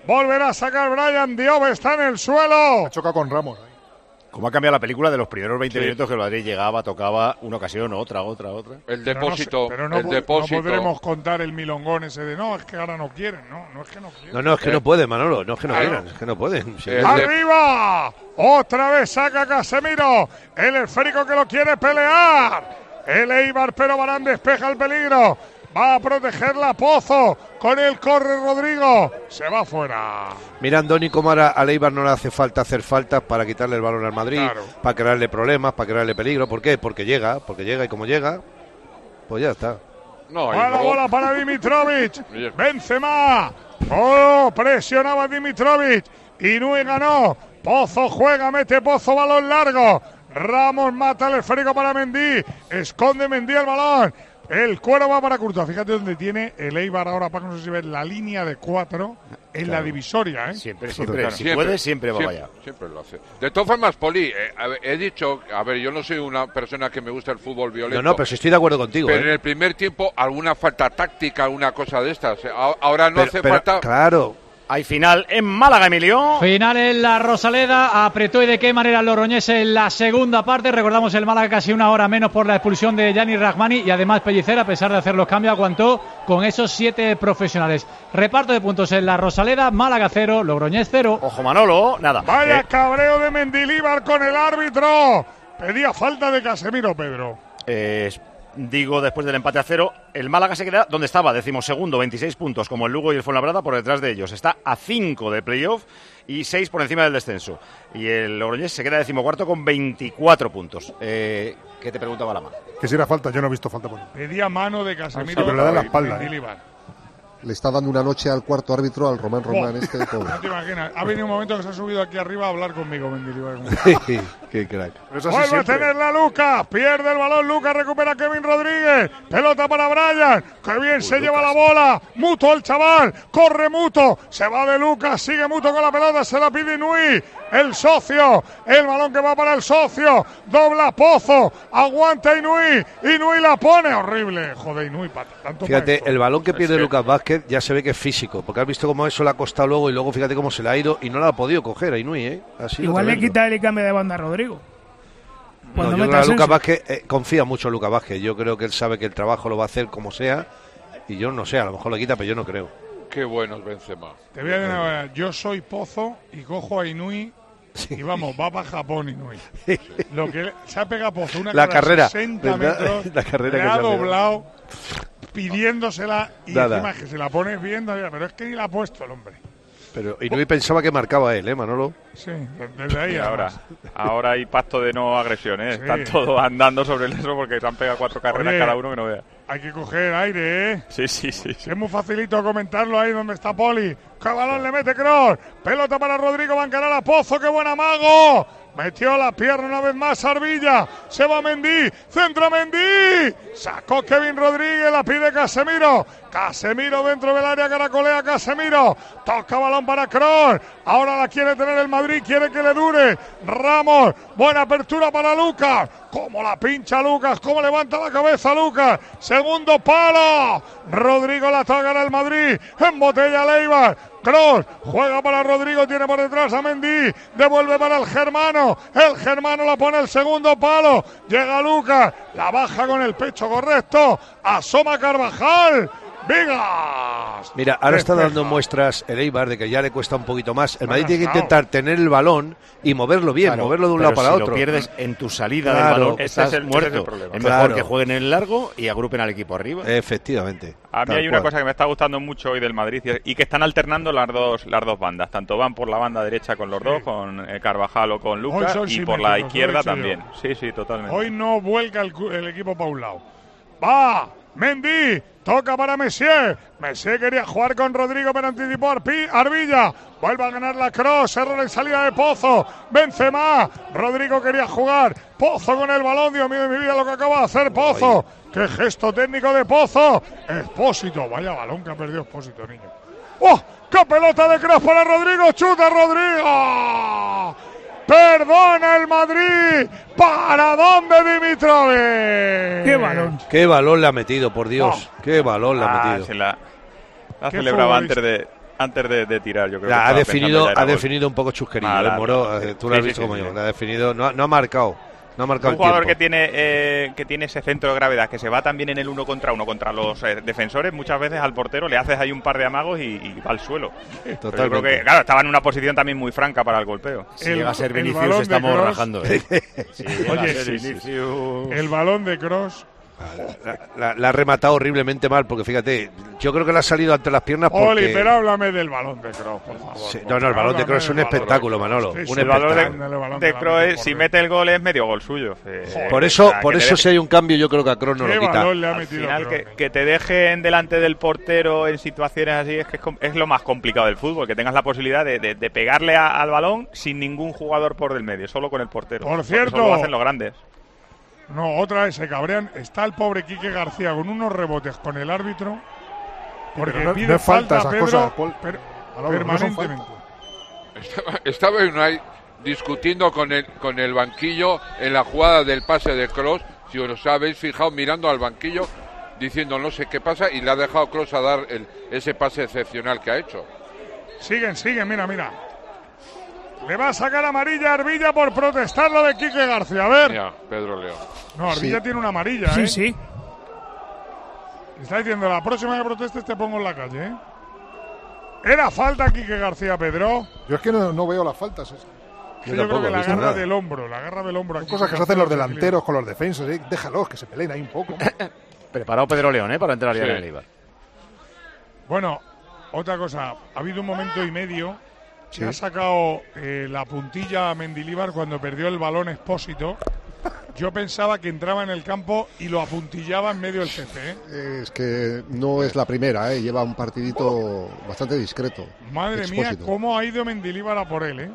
Volverá a sacar Brian Diop, está en el suelo. Choca con Ramos. ¿Cómo ha cambiado la película de los primeros 20 minutos que el Madrid llegaba, tocaba una ocasión, otra? El depósito, pero no podremos contar el milongón ese de no, es que ahora no quieren, no es que no quieren. No, es que no pueden, Manolo, no es que no quieran, es que no pueden. Sí. ¡Arriba! Otra vez saca Casemiro, el esférico que lo quiere pelear. El Eibar, pero Varane despeja el peligro. Va a protegerla Pozo. Con él corre Rodrigo. Se va fuera. Mira, Andoni, cómo ahora a Eibar no le hace falta hacer faltas para quitarle el balón al Madrid, Claro. para crearle problemas, para crearle peligro. ¿Por qué? Porque llega y como llega, pues ya está. Buena bola para Dimitrovic. Benzema. Oh, presionaba Dimitrovic. Inui ganó. Pozo juega, mete Pozo, balón largo. Ramos mata el esférico para Mendy. Esconde Mendy el balón. El cuero va para Courtois. Fíjate dónde tiene el Eibar ahora, Paco, no sé si ves la línea de 4 en la divisoria, ¿eh? Siempre, si puede, siempre va allá. Siempre lo hace. De todas formas, Poli, he dicho, yo no soy una persona que me gusta el fútbol violento. No, pero si estoy de acuerdo contigo. Pero en el primer tiempo, alguna falta táctica, alguna cosa de estas. Ahora no hace falta. Claro. Hay final en Málaga, Emilio. Final en la Rosaleda. Apretó y de qué manera el Logroñés en la segunda parte. Recordamos el Málaga casi una hora menos por la expulsión de Gianni Rahmani. Y además Pellicer, a pesar de hacer los cambios, aguantó con esos 7 profesionales. Reparto de puntos en la Rosaleda. Málaga 0, Logroñés 0. Ojo, Manolo, nada. Vaya cabreo de Mendilibar con el árbitro. Pedía falta de Casemiro, Pedro. Digo, después del empate a 0, el Málaga se queda donde estaba, 12º, 26 puntos, como el Lugo y el Fuenlabrada por detrás de ellos. Está a 5 de playoff y 6 por encima del descenso. Y el Logroñés se queda 14º con 24 puntos. ¿Qué te preguntaba Lama? Que si era falta, yo no he visto falta por él. Pedía mano de Casemiro. Sí, pero le da la espalda. Le está dando una noche al cuarto árbitro, al Román No te imaginas, ha venido un momento que se ha subido aquí arriba a hablar conmigo, Mendilibar. Qué crack. Vuelve a tenerla Lucas, pierde el balón Lucas, recupera Kevin Rodríguez, pelota para Brian, que bien se lleva la bola, Muto el chaval, corre Muto, se va de Lucas, sigue Muto con la pelota, se la pide Inui, el socio, el balón que va para el socio, dobla Pozo, aguanta Inui, Inui la pone, horrible, joder Inui, tanto. Fíjate, el balón que pierde Lucas Vázquez ya se ve que es físico, porque has visto cómo eso le ha costado luego y luego fíjate cómo se le ha ido y no la ha podido coger a Inui, ¿eh? Igual le quita el cambio de banda a Rodrigo. No, yo creo que Lucas Vázquez confía mucho en Lucas Vázquez. Yo creo que él sabe que el trabajo lo va a hacer como sea y yo no sé, a lo mejor le quita, pero yo no creo. Qué bueno es Benzema. Te voy a decir una cosa, yo soy Pozo y cojo a Inui y vamos, va para Japón Inui. Lo que se ha pegado Pozo, una carrera 60 metros, la carrera le que ha se doblado pidiéndosela y Nada. encima que se la pones viendo, pero es que ni la ha puesto el hombre. Pero Inui pensaba que marcaba él, Manolo. Sí, desde ahí. Y ahora hay pacto de no agresión, ¿eh? Sí. Están todos andando sobre el eso porque se han pegado 4 carreras cada uno que no vea. Hay que coger aire, ¿eh? Sí. Es muy facilito comentarlo ahí donde está Poli. ¡Qué balón le mete Kroos! Pelota para Rodrigo, va a encarar a Pozo, ¡qué buen amago! Metió la pierna una vez más Arbilla. Se va Mendy. Centro Mendy. Sacó Kevin Rodríguez. La pide Casemiro. Casemiro dentro del área. Caracolea Casemiro. Toca balón para Kroos. Ahora la quiere tener el Madrid. Quiere que le dure. Ramos. Buena apertura para Lucas. Cómo la pincha Lucas. Cómo levanta la cabeza Lucas. Segundo palo. Rodrigo la toca en el Madrid. En botella Leibar. Kroos juega para Rodrigo, tiene por detrás a Mendy, devuelve para el Germano la pone el segundo palo, llega Lucas, la baja con el pecho correcto, asoma Carvajal, Vigas. Mira, ahora está dando muestras el Eibar de que ya le cuesta un poquito más. El Madrid tiene que intentar tener el balón y moverlo bien, moverlo de un lado para otro. Si lo pierdes en tu salida del balón, estás muerto. Es mejor que jueguen en el largo y agrupen al equipo arriba. Efectivamente. A mí hay una cosa que me está gustando mucho hoy del Madrid y que están alternando las dos bandas. Tanto van por la banda derecha con los dos, con Carvajal o con Lucas, y por la izquierda también. Sí, totalmente. Hoy no vuelca el equipo para un lado. Va Mendy, toca para Messier. Messier quería jugar con Rodrigo, pero anticipó Arbilla. Vuelve a ganar la Kroos, error en salida de Pozo. Benzema, Rodrigo quería jugar. Pozo con el balón, Dios mío de mi vida lo que acaba de hacer Pozo. ¡Qué gesto técnico de Pozo! Expósito, vaya balón que ha perdido Expósito, niño. ¡Oh! ¡Qué pelota de Kroos para Rodrigo! ¡Chuta Rodrigo! ¡Perdona el Madrid! ¿Para dónde Dimitrovic? ¡Qué balón! ¡Qué balón le ha metido, por Dios! ¡Qué balón le ha metido! Se la celebraba antes antes de tirar, yo creo. Ha definido un poco chusquerillo, Moro. Tú lo has visto como yo. Ha definido, no ha marcado. No ha marcado un jugador que tiene ese centro de gravedad, que se va también en el 1 contra 1 contra los defensores, muchas veces al portero le haces ahí un par de amagos y va al suelo. Totalmente. Yo creo que, claro, estaba en una posición también muy franca para el golpeo. Si llega a ser Vinicius, estamos rajando. El balón de Kroos. La ha rematado horriblemente mal, porque fíjate, yo creo que le ha salido ante las piernas porque... Oli, pero háblame del balón de Kroos, por favor. Sí, no, el balón de Kroos es un espectáculo, Manolo. El balón de Kroos, si mete el gol, es medio gol suyo. Por eso si hay un cambio, yo creo que a Kroos no lo quita. Al final, que te dejen delante del portero en situaciones así, es lo más complicado del fútbol, que tengas la posibilidad de pegarle al balón sin ningún jugador por del medio, solo con el portero. Por cierto, eso lo hacen los grandes. No, otra vez se cabrean. Está el pobre Quique García con unos rebotes con el árbitro. Porque no, pide falta a Pedro permanentemente. Estaba Unai discutiendo con el banquillo en la jugada del pase de Kroos. Si os habéis fijado mirando al banquillo, diciendo no sé qué pasa, y le ha dejado Kroos a dar ese pase excepcional que ha hecho. Siguen, mira. Le va a sacar amarilla a Arbilla por protestar lo de Quique García. A ver. Mira, Pedro León. No, Arbilla tiene una amarilla, Sí, sí. Está diciendo, la próxima que protestes te pongo en la calle, ¿eh? ¿Era falta Quique García, Pedro? Yo es que no veo las faltas. Yo creo que la agarra del hombro. Son cosas que se hacen los delanteros con los defensas, ¿eh? Déjalos, que se peleen ahí un poco. Preparado Pedro León, para entrar ya en el Eibar. Bueno, otra cosa. Ha habido un momento y medio... Se ha sacado la puntilla a Mendilibar cuando perdió el balón Expósito. Yo pensaba que entraba en el campo y lo apuntillaba en medio del césped. Es que no es la primera, lleva un partidito bastante discreto. Madre Expósito. mía, cómo ha ido Mendilibar a por él,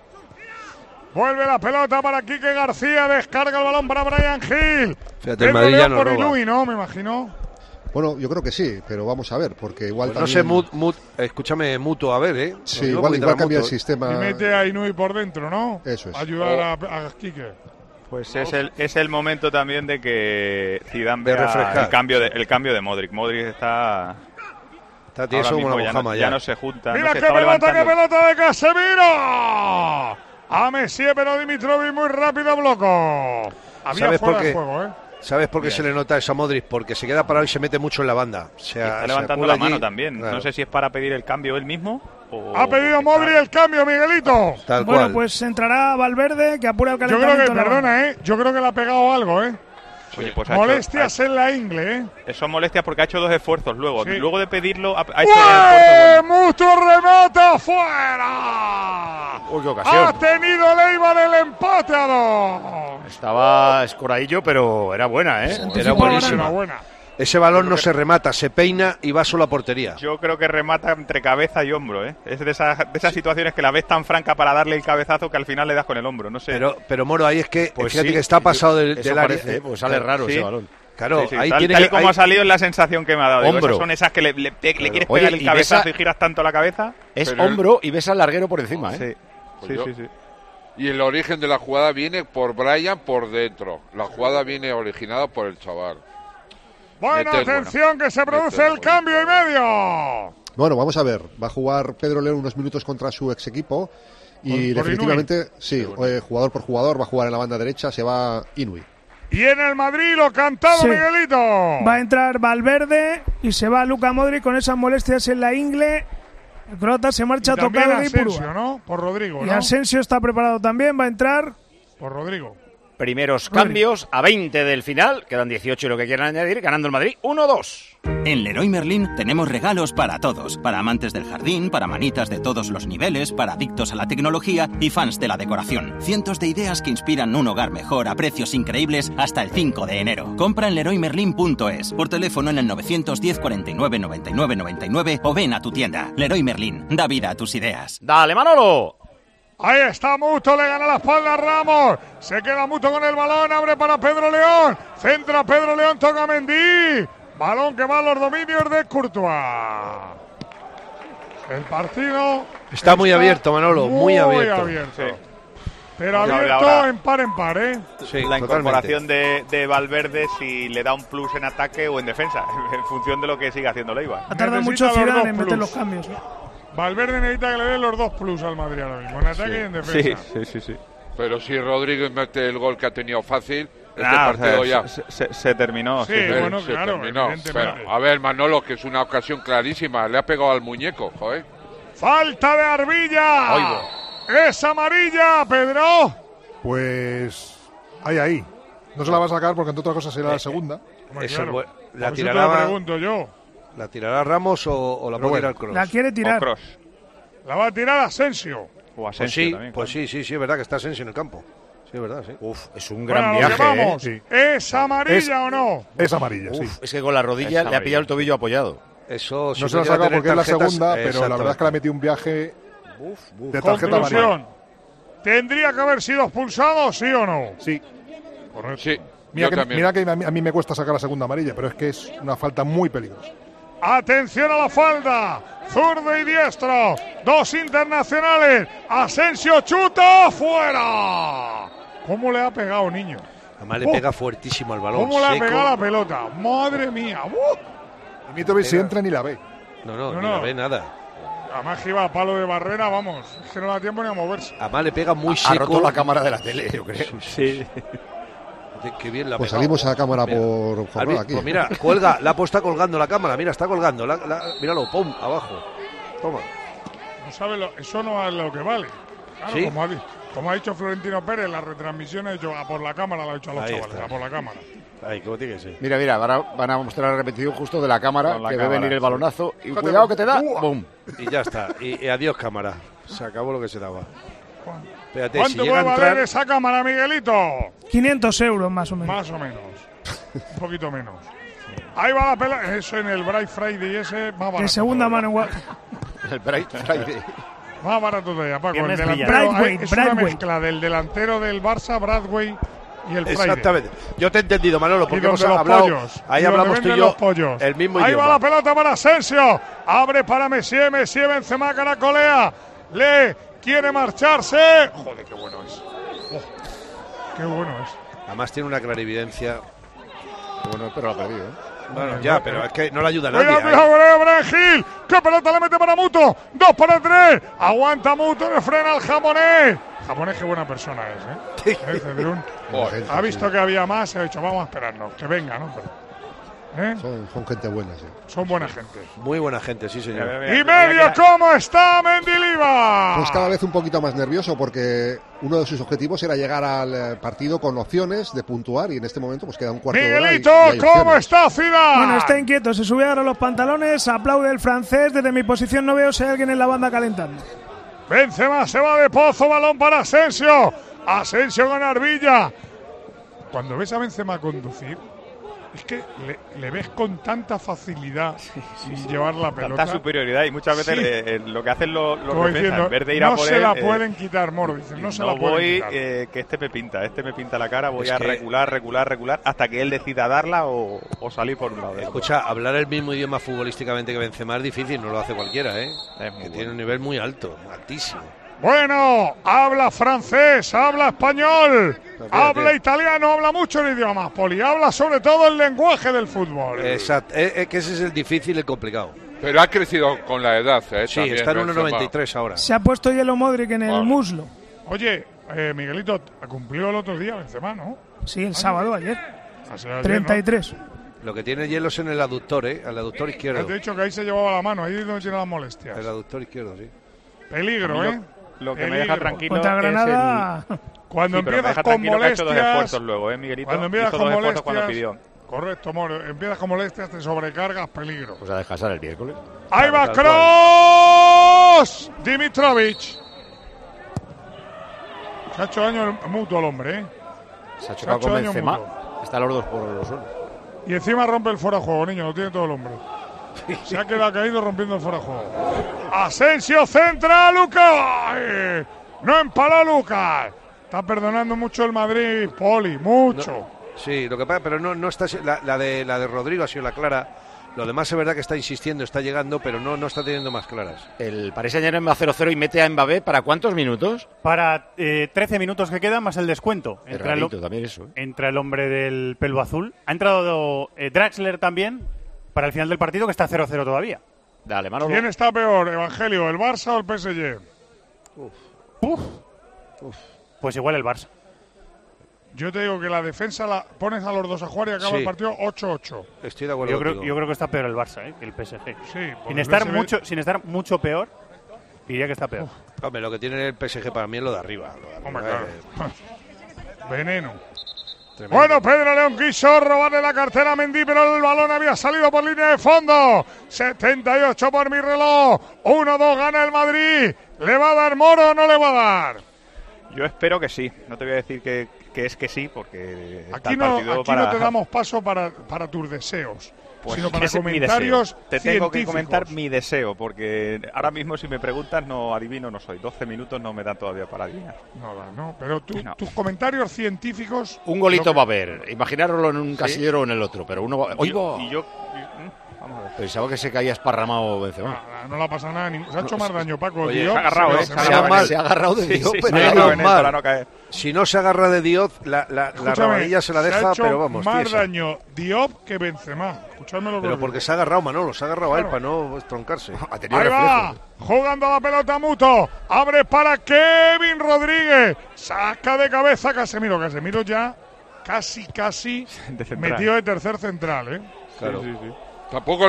Vuelve la pelota para Quique García, descarga el balón para Brian Hill. Fíjate, el Madrid ya no por roba. Ilui, ¿no? Me imagino. Bueno, yo creo que sí, pero vamos a ver, porque igual pues también... No sé, escúchame, Muto, a ver, Sí, igual cambia el sistema. Y mete a Inui por dentro, ¿no? Eso es. Ayudar a Quique. Pues es el momento también de que Zidane vea el cambio de Modric. Modric está tieso como una mojama ya no se junta. Mira qué pelota de Casemiro. A Messi, pero Dimitrovic muy rápido bloco. Había fuera de juego, ¿Sabes por qué se le nota eso a Modric? Porque se queda parado y se mete mucho en la banda. Está levantando la mano también. Claro. No sé si es para pedir el cambio él mismo o... Ha pedido Modric el cambio, Miguelito. Tal cual. Pues entrará Valverde, que apura el calentamiento. Yo creo que le ha pegado algo, Oye, pues molestias en la ingle, Eso molestias porque ha hecho 2 esfuerzos luego. Sí. Luego de pedirlo, ha hecho el esfuerzo. ¡Mucho remate fuera! Uy, qué ocasión. Ha tenido el Eibar el empate a 2. Estaba escoradillo, pero era buena, Era buenísima. Ese balón no se remata, se peina y va solo a portería. Yo creo que remata entre cabeza y hombro, Es de esas situaciones que la ves tan franca para darle el cabezazo que al final le das con el hombro, no sé. Pero Moro, ahí es que, fíjate que está pasado del área. Parece, pues sale raro ese balón. Claro, sí, ahí tal como ha salido es la sensación que me ha dado. Hombro. Esas son esas que le quieres pegar el cabezazo y giras tanto la cabeza. Es hombro y ves al larguero por encima, Sí. Y el origen de la jugada viene por Brian por dentro. La jugada viene originada por el chaval. Bueno, atención que se produce el cambio y medio. Bueno, vamos a ver. Va a jugar Pedro León unos minutos contra su ex equipo. Y definitivamente, jugador por jugador, va a jugar en la banda derecha. Se va Inui. Y en el Madrid lo cantado, Miguelito. Va a entrar Valverde y se va Luka Modric con esas molestias en la ingle. El croata se marcha a tocar el Asensio, ¿no? Por Rodrigo, Y Asensio está preparado también, va a entrar. Por Rodrigo. Primeros cambios a 20 del final, quedan 18 y lo que quieran añadir, ganando el Madrid 1-2. En Leroy Merlin tenemos regalos para todos, para amantes del jardín, para manitas de todos los niveles, para adictos a la tecnología y fans de la decoración. Cientos de ideas que inspiran un hogar mejor a precios increíbles hasta el 5 de enero. Compra en leroymerlin.es, por teléfono en el 910 49 99 99 o ven a tu tienda. Leroy Merlin, da vida a tus ideas. ¡Dale, Manolo! Ahí está Muto, le gana la espalda a Ramos. Se queda Muto con el balón, abre para Pedro León. Centra Pedro León, toca Mendy. Balón que va a los dominios de Courtois. El partido está muy abierto, Manolo, muy abierto. Sí. Pero abierto en par, Sí, la incorporación de Valverde, si le da un plus en ataque o en defensa, en función de lo que siga haciendo Leiva. Ha tardado mucho Zidane en meter los cambios. Valverde necesita que le den los 2 plus al Madrid ahora mismo, en ataque y en defensa. Sí. Pero si Rodríguez mete el gol que ha tenido fácil, partido ya se terminó. Sí, bueno, se claro, terminó. evidentemente. Pero, a ver, Manolo, que es una ocasión clarísima. Le ha pegado al muñeco, joder. ¡Falta de Arvilla! Oigo. ¡Es amarilla, Pedro! Pues ahí. No se la va a sacar porque entre otras cosas será la segunda. Eso, la tirará, lo pregunto yo. ¿La tirará Ramos o la puede tirar Kroos? La quiere tirar. La va a tirar Asensio. O Asensio también, pues sí, es verdad que está Asensio en el campo. Sí, es verdad, sí. Es un gran viaje. Sí. ¿Es amarilla o no? Es amarilla, sí. Es que con la rodilla le ha pillado el tobillo apoyado. Eso no se la ha sacado porque es la segunda, pero la verdad es que le ha metido un viaje de tarjeta amarilla. ¿Tendría que haber sido expulsado, sí o no? Sí. Correcto. Sí. Mira que a mí me cuesta sacar la segunda amarilla, pero es que es una falta muy peligrosa. Atención a la falda, zurdo y diestro, 2 internacionales, Asensio chuta, fuera. ¿Cómo le ha pegado, niño? Además le pega fuertísimo al balón. ¿Cómo le ha pegado la pelota? Madre mía. Mitrovic si entra ni la ve. No, ni la ve nada. Además que iba a palo de barrera, vamos, es que no da tiempo ni a moverse. Además le pega muy seco. Ha roto la cámara de la tele, yo creo. Sí. Qué bien la pues salimos a la cámara por aquí. Pues mira, cuelga, está colgando la cámara, mira, está colgando. Míralo, pum, abajo. Toma. No sabe eso no es lo que vale. Claro, ¿Sí? Como ha dicho Florentino Pérez, la retransmisión ha dicho a por la cámara, lo ha dicho a los chavales, a por la cámara. Ahí, ¿cómo tiene que ser? Mira, ahora van a mostrar la repetición justo de la cámara, la que cámara, ve venir el balonazo. Y cuidado que te da, ¡bum! Y ya está. Y adiós, cámara. Se acabó lo que se daba. Espérate, ¿Cuánto puede valer esa cámara, Miguelito? 500 euros más o menos. Más o menos. Un poquito menos. Ahí va la pelota. Eso en el Bright Friday ese más barato. De segunda mano igual. El Bright Friday. Más barato todavía, Paco. El delantero Bradway, es una mezcla del delantero del Barça, Bradway y el Friday. Exactamente. Yo te he entendido, Manolo, porque hemos hablado. Ahí hablamos tú y yo el mismo idioma. Ahí va la pelota para Asensio. Abre para Messi, Benzema caracolea. Le quiere marcharse. Joder, qué bueno es. Qué bueno es. Además tiene una clarividencia. Bueno, pero lo ha perdido, Bueno, ya, pero es que no le ayuda a nadie. Cuidado, Brian Gil. ¿Qué pelota le mete para Muto? 2 para 3. Aguanta Muto, le frena al japonés. Japonés, qué buena persona es, Cedrún. Ha visto que había más, se ha dicho, vamos a esperarnos, que venga, ¿no? Son gente buena, sí. Son buena gente. Muy buena gente, sí, señor. Y medio, ¿cómo está Mendilibar? Pues cada vez un poquito más nervioso porque uno de sus objetivos era llegar al partido con opciones de puntuar y en este momento pues queda un cuarto de hora. Miguelito, ¿cómo está Zidane? Bueno, está inquieto, se sube ahora los pantalones, aplaude el francés. Desde mi posición no veo si hay alguien en la banda calentando. Benzema se va de pozo, balón para Asensio. Asensio con Arvilla. Cuando ves a Benzema conducir, es que le ves con tanta facilidad llevar la pelota. Tanta superioridad y muchas veces lo que hacen los defensas, en vez de ir no a por se él, la pueden quitar, Moro, dicen, no se la pueden quitar. Que este me pinta la cara, voy a regular, hasta que él decida darla o salir por un lado. Escucha, hablar el mismo idioma futbolísticamente que Benzema es difícil, no lo hace cualquiera, que bueno. Tiene un nivel muy alto, altísimo. Bueno, habla francés, habla español, habla italiano, habla muchos idiomas, Poli, habla sobre todo el lenguaje del fútbol. Exacto, es que ese es el difícil y el complicado. Pero ha crecido con la edad, Sí, también, está en 1,93 ahora. Se ha puesto hielo Modric en el muslo. Oye, Miguelito, cumplió el otro día Benzema, ¿no? Sí, el sábado, ayer. Ayer 33. ¿no? Lo que tiene hielo es en el aductor, el aductor izquierdo. Te he dicho que ahí se llevaba la mano, ahí es donde tiene las molestias. El aductor izquierdo, sí. Peligro, Lo que me deja tranquilo Contra Granada. Cuando empiezas con molestias, luego, Miguelito. Cuando empiezas hizo con dos molestias, cuando pidió. Correcto, Moro. Empiezas con molestias, te sobrecargas, peligro. Pues a descansar el miércoles. Ahí va Kroos. Dimitrovic. Se ha hecho daño mutuo al hombre, Se ha chocado con Benzema. Están los dos por los suelos. Y encima rompe el fuera de juego, niño. Lo tiene todo el hombre. Se ha quedado caído rompiendo el fuera de juego. Asensio centra, Lucas. No empaló Lucas. Está perdonando mucho el Madrid, Poli, mucho. No, sí, lo que pasa, pero no está la de Rodrigo ha sido la clara. Lo demás es verdad que está insistiendo, está llegando, pero no está teniendo más claras. El Paris Saint-Germain va 0-0 y mete a Mbappé ¿para cuántos minutos? Para 13 minutos que quedan más el descuento. También eso. Entra el hombre del pelo azul. Ha entrado Draxler también para el final del partido, que está 0-0 todavía. Dale, Manolo. ¿Quién está peor, Evangelio, el Barça o el PSG? Pues igual el Barça. Yo te digo que la defensa la pones a los dos a jugar y acaba el partido 8-8. Estoy de acuerdo contigo. Yo creo que está peor el Barça, que el PSG. Sí, sin estar mucho peor, diría que está peor. Hombre, lo que tiene el PSG para mí es lo de arriba. Hombre, claro. Veneno. Tremendo. Bueno, Pedro León quiso robarle la cartera a Mendy, pero el balón había salido por línea de fondo. 78 por mi reloj. 1-2 gana el Madrid. ¿Le va a dar Moro o no le va a dar? Yo espero que sí. No te voy a decir que es que sí, porque aquí no te damos paso para tus deseos, sino para comentarios Te tengo que comentar mi deseo, porque ahora mismo si me preguntas no adivino, no soy. 12 minutos no me dan todavía para adivinar. No, pero tus comentarios científicos... Un golito va a haber. Imaginároslo en un casillero o en el otro, pero uno va... Vamos a ver. Pensaba que se caía esparramado Benzema. No le ha pasado nada. Se ha hecho más daño, Paco. Oye, se ha agarrado, se ha agarrado de Diop. Para no caer. Si no se agarra de Diop, la rodilla se la deja, se ha hecho pero vamos. Más daño Diop que Benzema. Escuchádmelo. Pero porque se ha agarrado, Manolo, se ha agarrado a él para no estroncarse. Ahí va, jugando la pelota Muto. Abre para Kevin Rodríguez. Saca de cabeza Casemiro. Casemiro ya casi metido de tercer central, ¿eh? Claro. Sí. Tampoco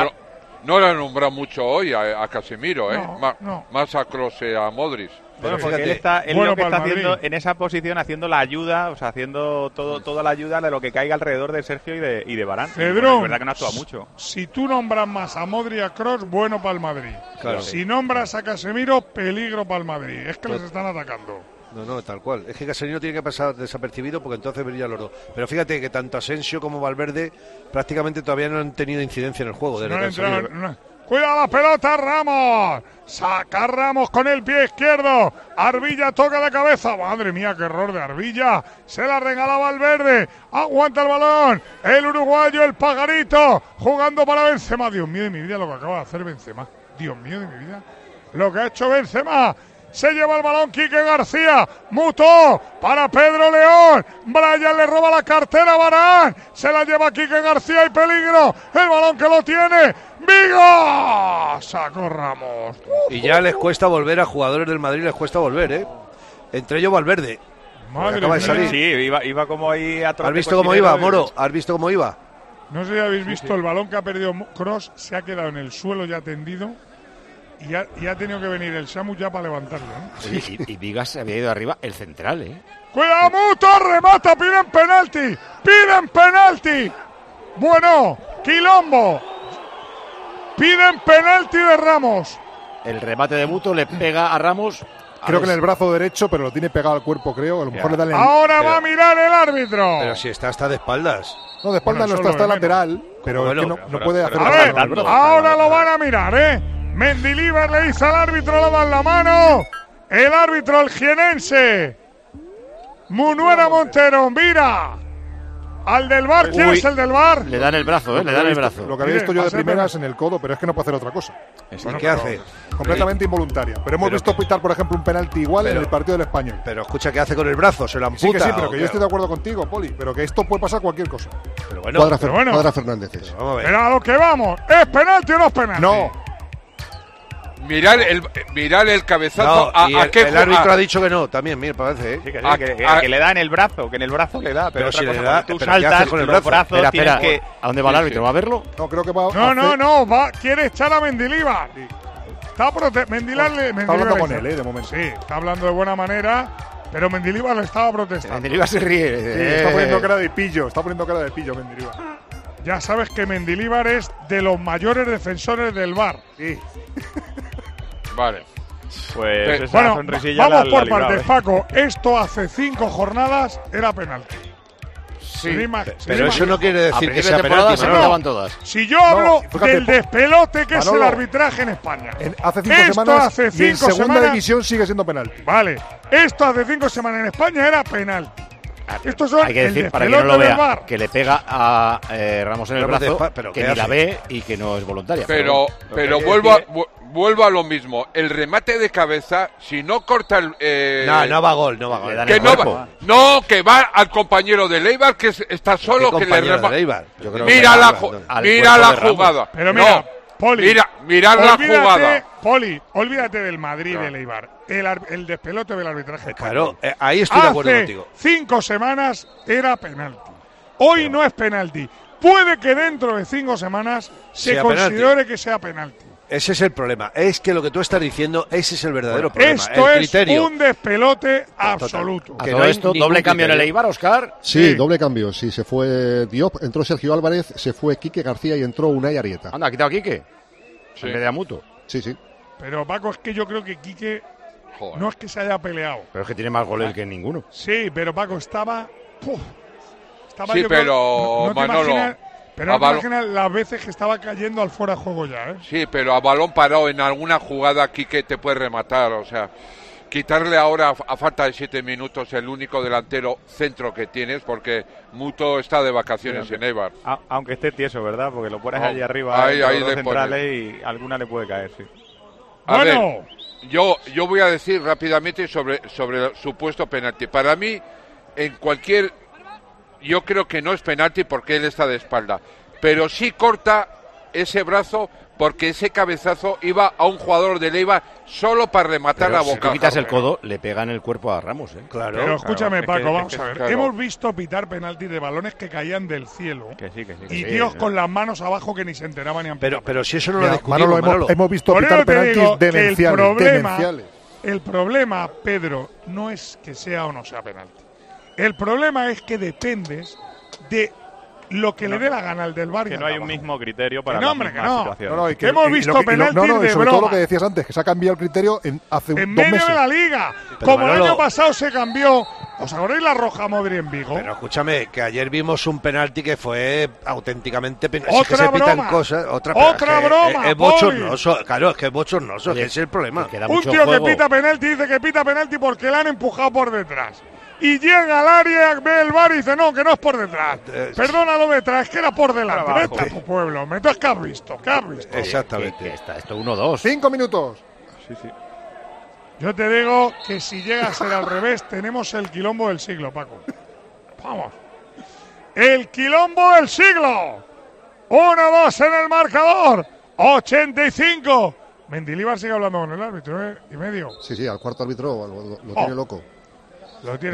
no le han nombrado mucho hoy a Casemiro, ¿eh? Más a Kroos y a Modric. Pero porque él está lo que está haciendo en esa posición, haciendo la ayuda, o sea, haciendo toda la ayuda de lo que caiga alrededor de Sergio y de Varane. Cedrón, es verdad que no actúa mucho. Si tú nombras más a Modric y a Kroos, bueno para el Madrid. Claro. Si nombras a Casemiro, peligro para el Madrid. Es que les están atacando. No, tal cual. Es que Casemiro tiene que pasar desapercibido porque entonces verían los dos. Pero fíjate que tanto Asensio como Valverde prácticamente todavía no han tenido incidencia en el juego. Cuida la pelota, Ramos. Saca Ramos con el pie izquierdo. Arbilla toca de cabeza. Madre mía, qué error de Arbilla. Se la regala Valverde. Aguanta el balón. El uruguayo, el pajarito. Jugando para Benzema. Dios mío de mi vida lo que acaba de hacer Benzema. Dios mío de mi vida lo que ha hecho Benzema. Se lleva el balón Quique García. Mutó para Pedro León. Brian le roba la cartera a Varane. Se la lleva Quique García y peligro. El balón que lo tiene. ¡Vigo! Sacó Ramos. Y ya les cuesta volver a jugadores del Madrid, les cuesta volver, ¿eh? Entre ellos Valverde. Madre acaba de salir. Sí, iba como ahí a trote. ¿Has visto cómo iba, Moro? ¿Has visto cómo iba? No sé si habéis visto el balón que ha perdido Kroos. Se ha quedado en el suelo ya tendido. Y ha tenido que venir el Samu ya para levantarlo, ¿eh? Oye, y Vigas se había ido arriba el central, ¿eh? ¡Cuidado, Muto! ¡Remata! ¡Piden penalti! ¡Piden penalti! Bueno, Quilombo. Piden penalti de Ramos. El remate de Muto le pega a Ramos. Creo que en el brazo derecho, pero lo tiene pegado al cuerpo, creo. A lo mejor le dan Ahora va a mirar el árbitro. Pero si está de espaldas. No, de espaldas no está lateral. Pero es que no puede hacer nada. Ahora lo van a mirar, ¿eh? Mendilibar le dice al árbitro, le dan la mano. El árbitro, el jienense. Munuera Montero, mira. Al del bar, ¿quién es el del bar? Le dan el brazo, le dan el brazo. Lo que había visto yo de primeras en el codo, pero es que no puede hacer otra cosa. ¿Qué hace? Completamente involuntaria. Pero hemos visto pitar, por ejemplo, un penalti igual en el partido del Español. Pero escucha, ¿qué hace con el brazo? ¿Se lo amputa? Sí, que sí, pero que yo estoy de acuerdo contigo, Poli. Pero que esto puede pasar cualquier cosa. Pero bueno, Cuadra Fernández. Vamos a ver. Pero a lo que vamos, ¿es penalti o no es penalti? No. Mirar el cabezazo el árbitro ha dicho que no, también, mira, parece, ¿eh? Sí, que le da en el brazo, que en el brazo le da, pero si otra le cosa, da, tú pero saltas con el los brazo. brazos, Espera, que... ¿a dónde va el árbitro? ¿Va a verlo? No, creo que va No, quiere echar a Mendilibar. Está hablando con él, de momento. Sí, está hablando de buena manera, pero Mendilibar le estaba protestando. Mendilibar se ríe. Sí, está poniendo cara de pillo, Mendilibar. Ya sabes que Mendilibar es de los mayores defensores del VAR. Sí. Vale. Pues esa bueno, sonrisilla vamos por librado, partes, Paco. Esto hace 5 jornadas era penalti. Sí, pero eso no quiere decir que sea penalti. Se daban todas. Si yo hablo del despelote que es el arbitraje en España. Hace 5 semanas y en segunda división sigue siendo penalti. Vale, esto hace 5 semanas en España era penalti. Estos son hay que decir, para que no lo vea, que le pega a Ramos en el brazo, que ni la ve y que no es voluntaria. Pero vuelvo a lo mismo. El remate de cabeza, si no corta el... No va gol. Que va al compañero de Leibar, que está solo, que le remata. Mira la jugada. Pero mira, Poli, mirad la jugada. Poli, olvídate del Madrid del Eibar. El despelote del arbitraje. Claro, ahí estoy de acuerdo contigo. 5 semanas era penalti. Hoy no es penalti. Puede que dentro de 5 semanas se considere que sea penalti. Ese es el problema. Es que lo que tú estás diciendo, ese es el verdadero problema. Esto el criterio. Es un despelote absoluto. ¿A todo esto doble cambio en el Eibar, Óscar? Sí, doble cambio. Sí, se fue Diop, entró Sergio Álvarez, se fue Quique García y entró Unai Arieta. Anda, ¿ha quitado a Quique? En vez de a Muto. Sí. Pero Paco, es que yo creo que Quique no es que se haya peleado. Pero es que tiene más goles que ninguno. Sí, pero Paco estaba sí, pero Manolo. Pero no te imaginas las veces que estaba cayendo al fuera de juego ya, ¿eh? Sí, pero a balón parado en alguna jugada aquí que te puede rematar, o sea, quitarle ahora a falta de 7 minutos el único delantero centro que tienes, porque Muto está de vacaciones en Eibar. Aunque esté tieso, ¿verdad? Porque lo pones allí arriba ahí los centrales y alguna le puede caer, sí. A ver, yo voy a decir rápidamente sobre el supuesto penalti. Para mí, yo creo que no es penalti porque él está de espalda, pero sí corta ese brazo porque ese cabezazo iba a un jugador de Eibar solo para rematar la boca. Si quitas el codo, le pega en el cuerpo a Ramos, ¿eh? Claro. Pero escúchame, Paco, vamos a ver. Claro. Hemos visto pitar penaltis de balones que caían del cielo. Que sí. Y tíos con las manos abajo que ni se enteraban ni han pitado. Pero si eso no lo discutimos, Manolo. Hemos visto pitar penaltis demenciales. El problema, Pedro, no es que sea o no sea penalti. El problema es que dependes de lo que le dé la gana al del VAR. Que no hay un mismo criterio para las mismas situaciones. Que hemos visto penaltis de sobre broma. todo lo que decías antes, que se ha cambiado el criterio hace 2 meses. En medio de la Liga. Pero como Manolo, el año pasado se cambió. ¿Os acordáis la roja a Modri en Vigo? Pero escúchame, que ayer vimos un penalti que fue auténticamente otra es que se pitan broma. Cosas. Otra broma. Es bochornoso. Claro, es que es bochornoso. Oye, que es el problema. Un tío que pita penalti dice que pita penalti porque le han empujado por detrás. Y llega al área, ve el VAR y dice, no, que no es por detrás. Perdónalo detrás, es que era por delante. Vete a tu pueblo. Entonces, ¿qué has visto? Exactamente. Esto 1-2. 5 minutos. Sí. Yo te digo que si llega a ser al revés, tenemos el quilombo del siglo, Paco. Vamos. El quilombo del siglo. 1-2 en el marcador. 85. Mendilibar sigue hablando con el árbitro, ¿eh? Y medio. Sí, al cuarto árbitro lo tiene loco. ¿Quién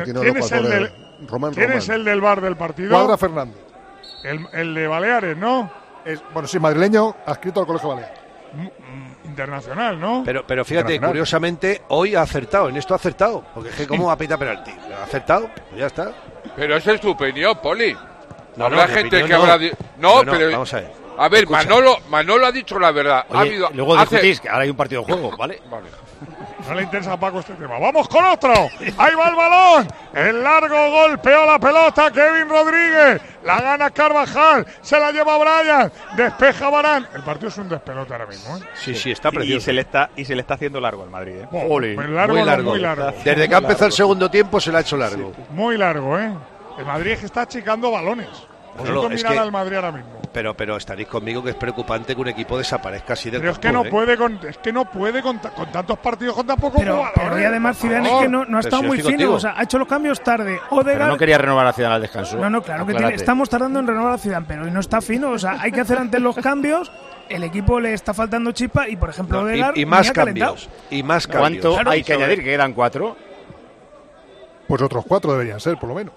es el del VAR del partido? Cuadra Fernández. El de Baleares, ¿no? Sí, madrileño, adscrito al Colegio Balear. Internacional, ¿no? Pero fíjate, curiosamente, hoy ha acertado, en esto ha acertado. Porque es que cómo va a pitar penalti. Ha acertado, pues ya está. Pero esa es tu opinión, Poli. Habrá gente que habrá... pero... Vamos a ver. A ver, Manolo ha dicho la verdad. Oye, luego discutís que ahora hay un partido de juego, ¿vale? Vale. No le interesa a Paco este tema. ¡Vamos con otro! ¡Ahí va el balón! El largo golpeó la pelota Kevin Rodríguez. La gana Carvajal. Se la lleva Bryan. Despeja Varane. El partido es un despelote ahora mismo, ¿eh? Sí, está precioso. Y se le está haciendo largo al Madrid, ¿eh? Muy largo. Desde que ha empezado el segundo tiempo se le ha hecho largo. Sí, muy largo, ¿eh? El Madrid es que está achicando balones. Vosotros mirad al Madrid ahora mismo. Pero estaréis conmigo que es preocupante que un equipo desaparezca así del campo. Pero es que no puede con tantos partidos con tan poco jugadores. Pero y además Zidane es que no ha estado muy fino. O sea, ha hecho los cambios tarde. Odegaard, pero no quería renovar a Zidane al descanso. No, claro que estamos tardando en renovar a Zidane, pero hoy no está fino. O sea, hay que hacer antes los cambios. El equipo le está faltando chispa y, por ejemplo, Odegaard y más cambios. ¿Cuánto hay que añadir? ¿Que quedan 4? Pues otros 4 deberían ser, por lo menos.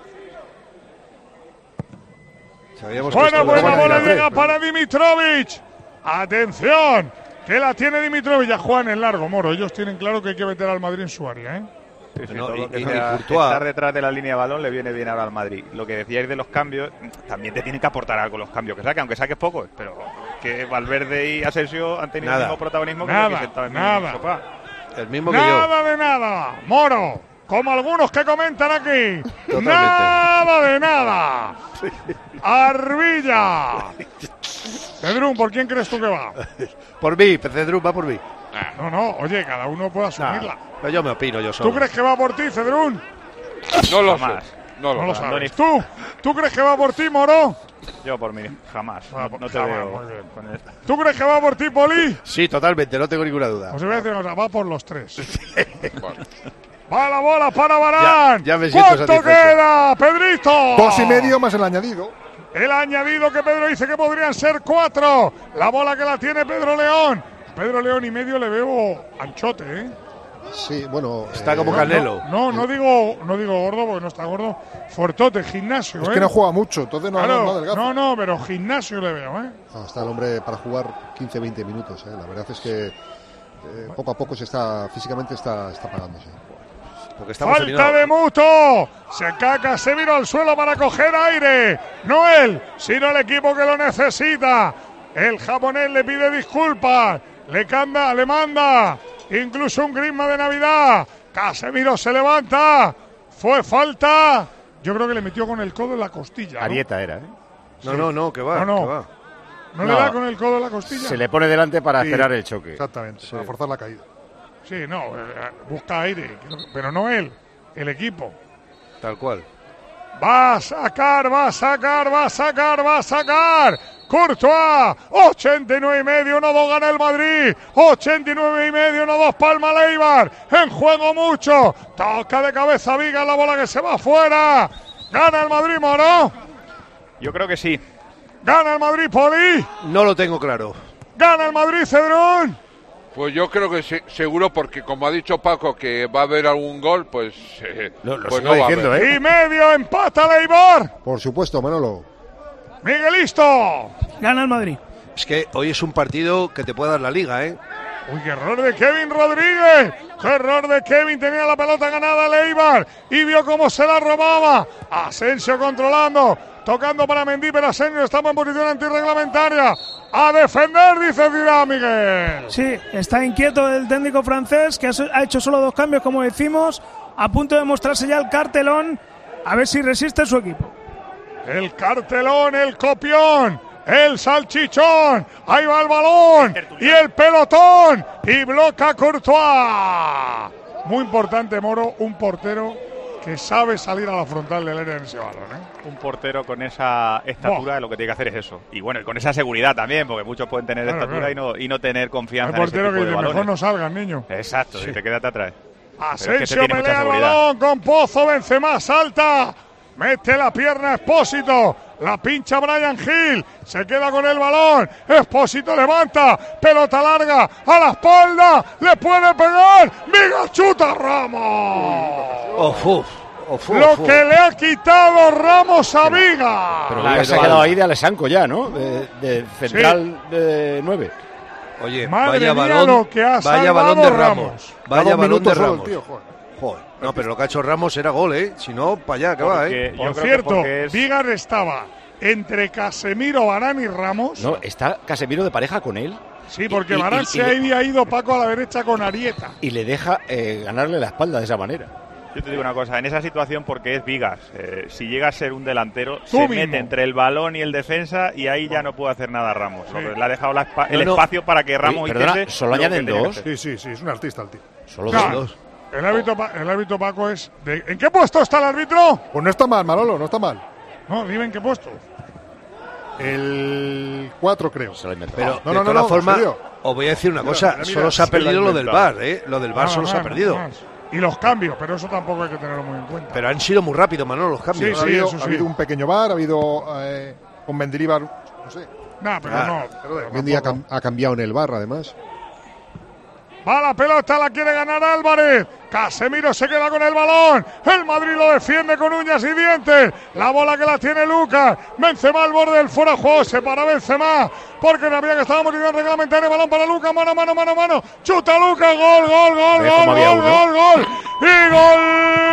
Buena bola llega para Dimitrovic. Atención, que la tiene Dimitrovic. Ya juegan en largo, Moro. Ellos tienen claro que hay que meter al Madrid en su área, ¿eh? Estar detrás de la línea de balón le viene bien ahora al Madrid. Lo que decíais de los cambios, también te tienen que aportar algo los cambios que saque, aunque saques pocos. Pero que Valverde y Asensio han tenido el mismo protagonismo que el sentado en el sofá. El mismo que nada de nada, Moro. Como algunos que comentan aquí. Totalmente. Nada de nada. Arbilla. Cedrún, ¿por quién crees tú que va? Por mí, Cedrún va por mí. No, oye, cada uno puede asumirla. Pero yo me opino, yo solo. ¿Tú crees que va por ti, Cedrún? No lo sé. No lo sabes. ¿Tú crees que va por ti, Moro? Yo por mí, jamás. No te veo con esta. ¿Tú crees que va por ti, Poli? Sí, totalmente, no tengo ninguna duda. Pues voy a decir una cosa, va por los 3. Va la bola para Varane. Ya me siento ¿Cuánto queda, Pedrito? 2,5 más el añadido. El añadido que Pedro dice que podrían ser 4. La bola que la tiene Pedro León. Pedro León y medio le veo anchote, ¿eh? Sí, bueno. Está como Canelo. No digo gordo porque no está gordo. Fuertote, gimnasio, Es que no juega mucho, entonces no claro, no, pero gimnasio le veo, ¿eh? No, está el hombre para jugar 15-20 minutos, ¿eh? La verdad es que poco a poco físicamente está pagándose. Falta de Muto. Se cae Casemiro al suelo para coger aire. No él, sino el equipo que lo necesita. El japonés le pide disculpas. Le manda incluso un Griezmann de Navidad. Casemiro se levanta. Fue falta. Yo creo que le metió con el codo en la costilla, ¿no? Arieta era, ¿eh? Sí. No, que va. No le da con el codo en la costilla. Se le pone delante para esperar el choque. Exactamente, para forzar la caída. Sí, busca aire, pero no él, el equipo. Tal cual. Va a sacar. Courtois, 89,5, 1-2 gana el Madrid. 89,5, 1-2 palma Leibar. En juego mucho. Toca de cabeza Vigas, la bola que se va afuera. Gana el Madrid, Moro. Yo creo que sí. Gana el Madrid, Poli. No lo tengo claro. Gana el Madrid, Cedrún. Pues yo creo que seguro, porque como ha dicho Paco que va a haber algún gol, pues, pues no va a haber. Y medio empata Leibar. Por supuesto, Manolo. Miguelisto. Gana el Madrid. Es que hoy es un partido que te puede dar la liga, ¿eh? Uy, qué error de Kevin Rodríguez. Qué error de Kevin. Tenía la pelota ganada Leibar y vio cómo se la robaba. Asensio controlando. Tocando para Mendy, pero Asensio estamos en posición antirreglamentaria. A defender, dice Zidane, Miguel. Sí, está inquieto el técnico francés, que ha hecho solo 2 cambios, como decimos. A punto de mostrarse ya el cartelón. A ver si resiste su equipo. El cartelón, el copión, el salchichón. Ahí va el balón y el pelotón. Y bloca Courtois. Muy importante, Moro, un portero que sabe salir a la frontal del área en ese balón, ¿eh? Un portero con esa estatura lo que tiene que hacer es eso. Y bueno, y con esa seguridad también, porque muchos pueden tener estatura y no tener confianza en ese tipo de balones. El portero que mejor no salgan, niño. Exacto, si te quédate atrás. Asensio pelea el balón con Pozo, Benzema salta. Mete la pierna Expósito, la pincha Bryan Gil, se queda con el balón, Expósito levanta, pelota larga, a la espalda, le puede pegar, Vigas chuta Ramos. Lo que le ha quitado Ramos a Vigas. Pero Vigas se ha quedado ahí de Alessanco ya, ¿no? De central de 9. Oye, madre vaya mía, balón, lo que ha vaya balón de Ramos. Vaya balón de Ramos. Tío, joder. No, pero lo que ha hecho Ramos era gol, ¿eh? Si no, para allá, que va, ¿eh? Por cierto, Vigas estaba entre Casemiro, Varane y Ramos. No, está Casemiro de pareja con él. Sí, porque Varane se había ido Paco a la derecha con Arieta. Y le deja ganarle la espalda de esa manera. Yo te digo una cosa, en esa situación, porque es Vigas, si llega a ser un delantero, se mete entre el balón y el defensa y ahí ya no puede hacer nada Ramos. Sí. Le ha dejado el espacio para que Ramos hiciese. ¿Solo añaden 2? Sí, es un artista el tío. Solo 2. El árbitro Paco es... ¿En qué puesto está el árbitro? Pues no está mal, Manolo, no está mal. No, dime en qué puesto. El 4, creo. Pero de todas formas, os voy a decir una cosa. Solo se ha perdido lo del VAR, ¿eh? Lo del VAR solo se ha perdido. Y los cambios, pero eso tampoco hay que tenerlo muy en cuenta. Pero han sido muy rápidos, Manolo, los cambios. Sí, ha habido un pequeño VAR, ha habido con Mendilibar, no sé. Mendy ha cambiado en el VAR, además. Va la pelota, la quiere ganar Álvarez. Casemiro se queda con el balón. El Madrid lo defiende con uñas y dientes. La bola que la tiene Lucas. Benzema al borde del fuera de juego. Se para Benzema. Porque no había que estábamos en reglamentario. Balón para Lucas. Mano. Chuta Lucas. Gol. Y gol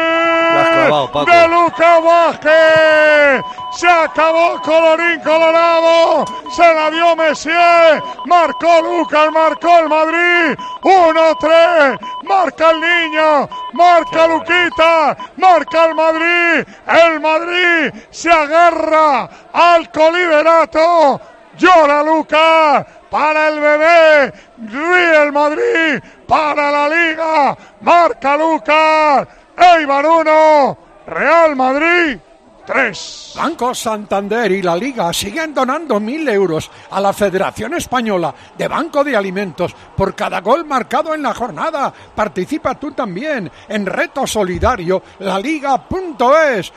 de Lucas Vázquez. Se acabó colorín colorado. Se la dio Messier. Marcó Lucas. Marcó el Madrid. 1-3. Marca el niño. Marca Luquita. Marca el Madrid. El Madrid se agarra al coliderato. Llora Lucas. Para el bebé. Ríe el Madrid. Para la Liga. Marca Lucas. Eibar 1. Real Madrid 3. Banco Santander y la Liga siguen donando 1.000 euros a la Federación Española de Banco de Alimentos por cada gol marcado en la jornada. Participa tú también en Reto Solidario, laliga.es.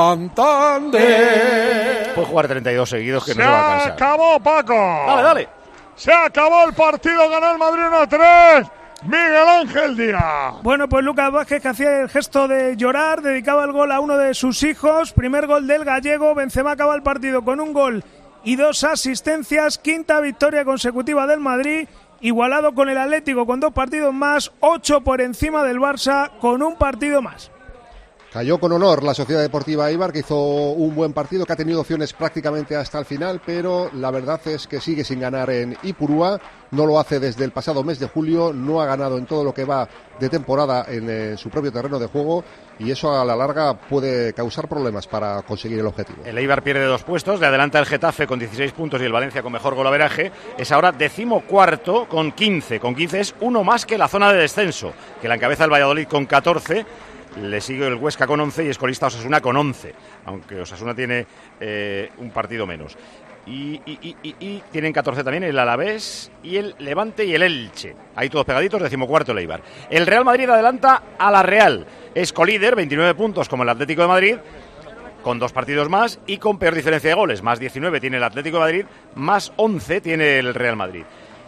Santander. Puede jugar 32 seguidos que no se se va a cansar. Se acabó, Paco. Dale. Se acabó el partido, ganó el Madrid 1-3. Miguel Ángel Díaz. Bueno, pues Lucas Vázquez, que hacía el gesto de llorar, dedicaba el gol a uno de sus hijos. Primer gol del gallego. Benzema acaba el partido con un gol y 2 asistencias. Quinta victoria consecutiva del Madrid, igualado con el Atlético con 2 partidos más, 8 por encima del Barça con un partido más. Cayó con honor la Sociedad Deportiva Eibar, que hizo un buen partido, que ha tenido opciones prácticamente hasta el final, pero la verdad es que sigue sin ganar en Ipurúa. No lo hace desde el pasado mes de julio, no ha ganado en todo lo que va de temporada en su propio terreno de juego, y eso a la larga puede causar problemas para conseguir el objetivo. El Eibar pierde 2 puestos, le adelanta el Getafe con 16 puntos y el Valencia con mejor golaveraje. Es ahora 14º con 15. Con 15 es uno más que la zona de descenso, que la encabeza el Valladolid con 14. Le sigue el Huesca con 11 y es colista Osasuna con 11, aunque Osasuna tiene un partido menos. Y tienen 14 también el Alavés y el Levante y el Elche. Ahí todos pegaditos, 14º el Eibar. El Real Madrid adelanta a la Real. Es colíder, 29 puntos como el Atlético de Madrid, con 2 partidos más y con peor diferencia de goles. Más 19 tiene el Atlético de Madrid, más 11 tiene el Real Madrid.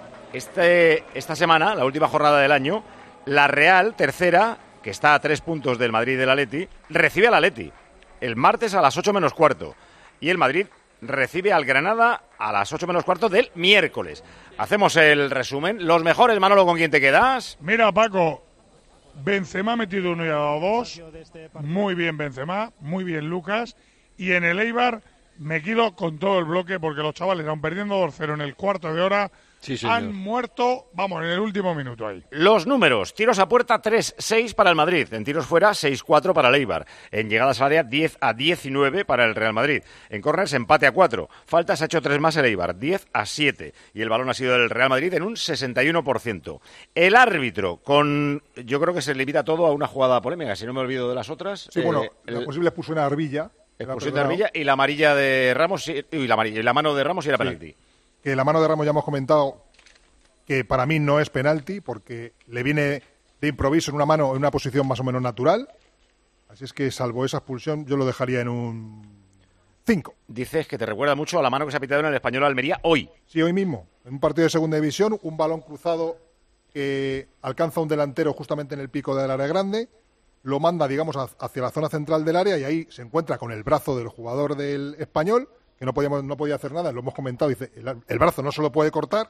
Esta semana, la última jornada del año, la Real, tercera, que está a 3 puntos del Madrid y del Atleti, recibe al Atleti el martes a las 8 menos cuarto. Y el Madrid recibe al Granada a las 8 menos cuarto del miércoles. Hacemos el resumen. Los mejores, Manolo, ¿con quién te quedas? Mira, Paco, Benzema ha metido 1 y ha dado 2. Muy bien Benzema, muy bien Lucas. Y en el Eibar me quedo con todo el bloque porque los chavales, aun perdiendo 2-0 en el cuarto de hora, sí, han muerto, vamos, en el último minuto ahí. Los números: tiros a puerta 3-6 para el Madrid, en tiros fuera 6-4 para el Eibar, en llegadas al área 10-19 para el Real Madrid, en córners empate a 4, faltas ha hecho 3 más el Eibar, 10-7, y el balón ha sido del Real Madrid en un 61%. El árbitro, yo creo que se limita todo a una jugada polémica, si no me olvido de las otras. Sí, bueno, la posible expulsión a Arbilla. Expulsión de Arbilla y la amarilla de Ramos, y la mano de Ramos y la penalti. Sí. Que la mano de Ramos ya hemos comentado que para mí no es penalti porque le viene de improviso en una mano en una posición más o menos natural. Así es que salvo esa expulsión yo lo dejaría en un 5. Dices que te recuerda mucho a la mano que se ha pitado en el Español Almería hoy. Sí, hoy mismo. En un partido de segunda división, un balón cruzado que alcanza a un delantero justamente en el pico del área grande, lo manda, digamos, hacia la zona central del área y ahí se encuentra con el brazo del jugador del Español, que no podía hacer nada, lo hemos comentado, dice, el brazo no se lo puede cortar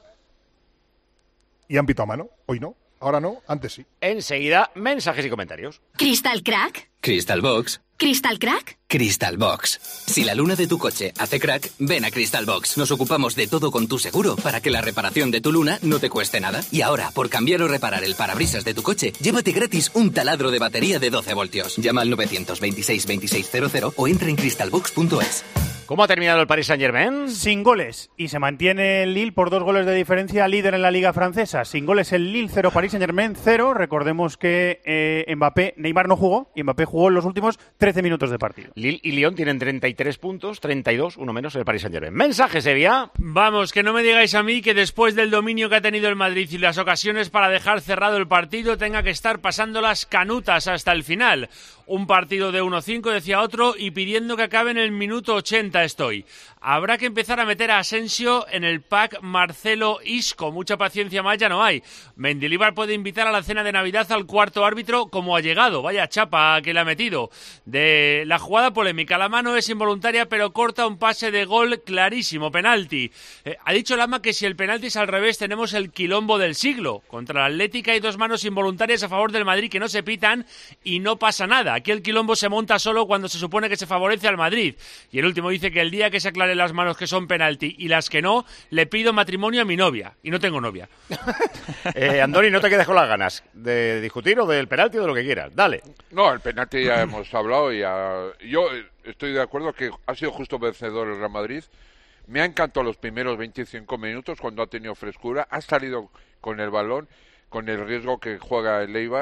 y han pitado a mano. Hoy no, ahora no, antes sí. Enseguida, mensajes y comentarios. ¿Crystal Crack? Crystal Box. ¿Crystal Crack? Crystal Box. Si la luna de tu coche hace crack, ven a Crystal Box. Nos ocupamos de todo con tu seguro para que la reparación de tu luna no te cueste nada. Y ahora, por cambiar o reparar el parabrisas de tu coche, llévate gratis un taladro de batería de 12 voltios. Llama al 926 2600 o entra en crystalbox.es. ¿Cómo ha terminado el Paris Saint-Germain? Sin goles. Y se mantiene el Lille por 2 goles de diferencia, líder en la Liga Francesa. Sin goles el Lille 0, Paris Saint-Germain 0. Recordemos que Neymar no jugó y Mbappé jugó en los últimos 13 minutos de partido. Lille y Lyon tienen 33 puntos, 32, uno menos el Paris Saint-Germain. Mensaje, Sevilla. Vamos, que no me digáis a mí que después del dominio que ha tenido el Madrid y las ocasiones para dejar cerrado el partido tenga que estar pasando las canutas hasta el final. Un partido de 1-5, decía otro, y pidiendo que acabe en el minuto 80 estoy. Habrá que empezar a meter a Asensio en el pack Marcelo Isco. Mucha paciencia más ya no hay. Mendilibar puede invitar a la cena de Navidad al cuarto árbitro como ha llegado. Vaya chapa que le ha metido. De la jugada polémica, la mano es involuntaria pero corta un pase de gol clarísimo, penalti. Ha dicho Lama que si el penalti es al revés tenemos el quilombo del siglo. Contra la Atlética hay 2 manos involuntarias a favor del Madrid que no se pitan y no pasa nada. Aquí el quilombo se monta solo cuando se supone que se favorece al Madrid. Y el último dice que el día que se aclare las manos que son penalti y las que no, le pido matrimonio a mi novia. Y no tengo novia. Andoni, no te quedes con las ganas de discutir o del penalti o de lo que quieras. Dale. No, el penalti ya hemos hablado y yo estoy de acuerdo que ha sido justo vencedor el Real Madrid. Me ha encantado los primeros 25 minutos cuando ha tenido frescura, ha salido con el balón, con el riesgo que juega el Eibar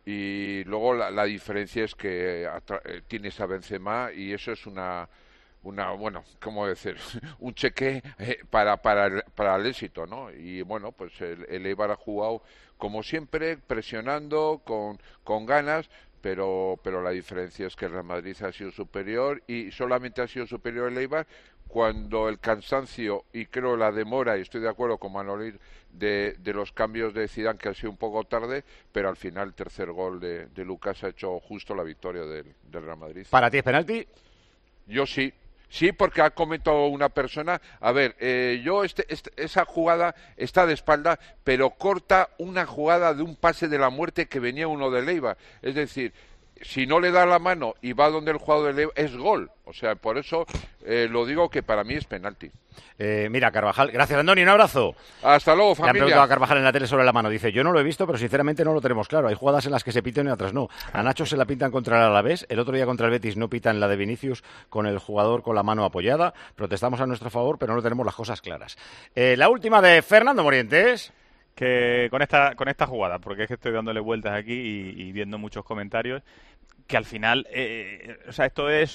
Y luego la diferencia es que tienes a Benzema y eso es una bueno, ¿cómo decir? Un cheque para el éxito, ¿no? Y bueno, pues el Eibar ha jugado como siempre, presionando, con ganas, pero la diferencia es que el Real Madrid ha sido superior y solamente ha sido superior el Eibar cuando el cansancio y creo la demora, y estoy de acuerdo con Manolín, de los cambios de Zidane, que ha sido un poco tarde, pero al final el tercer gol de Lucas ha hecho justo la victoria del Real Madrid. ¿Para ti es penalti? Yo sí. Sí, porque ha comentado una persona, a ver, esa jugada está de espalda, pero corta una jugada de un pase de la muerte que venía uno del Eibar. Es decir, si no le da la mano y va donde el jugador del Eibar, es gol. O sea, por eso lo digo que para mí es penalti. Mira, Carvajal, gracias Andoni, un abrazo. Hasta luego, familia. Le han preguntado a Carvajal en la tele sobre la mano. Dice, yo no lo he visto, pero sinceramente no lo tenemos claro. Hay jugadas en las que se pitan y otras no. A Nacho se la pintan contra el Alavés. El otro día contra el Betis no pitan la de Vinicius con el jugador con la mano apoyada. Protestamos a nuestro favor, pero no tenemos las cosas claras. La última de Fernando Morientes. Que con esta jugada, porque es que estoy dándole vueltas aquí y viendo muchos comentarios, que al final, o sea, esto es...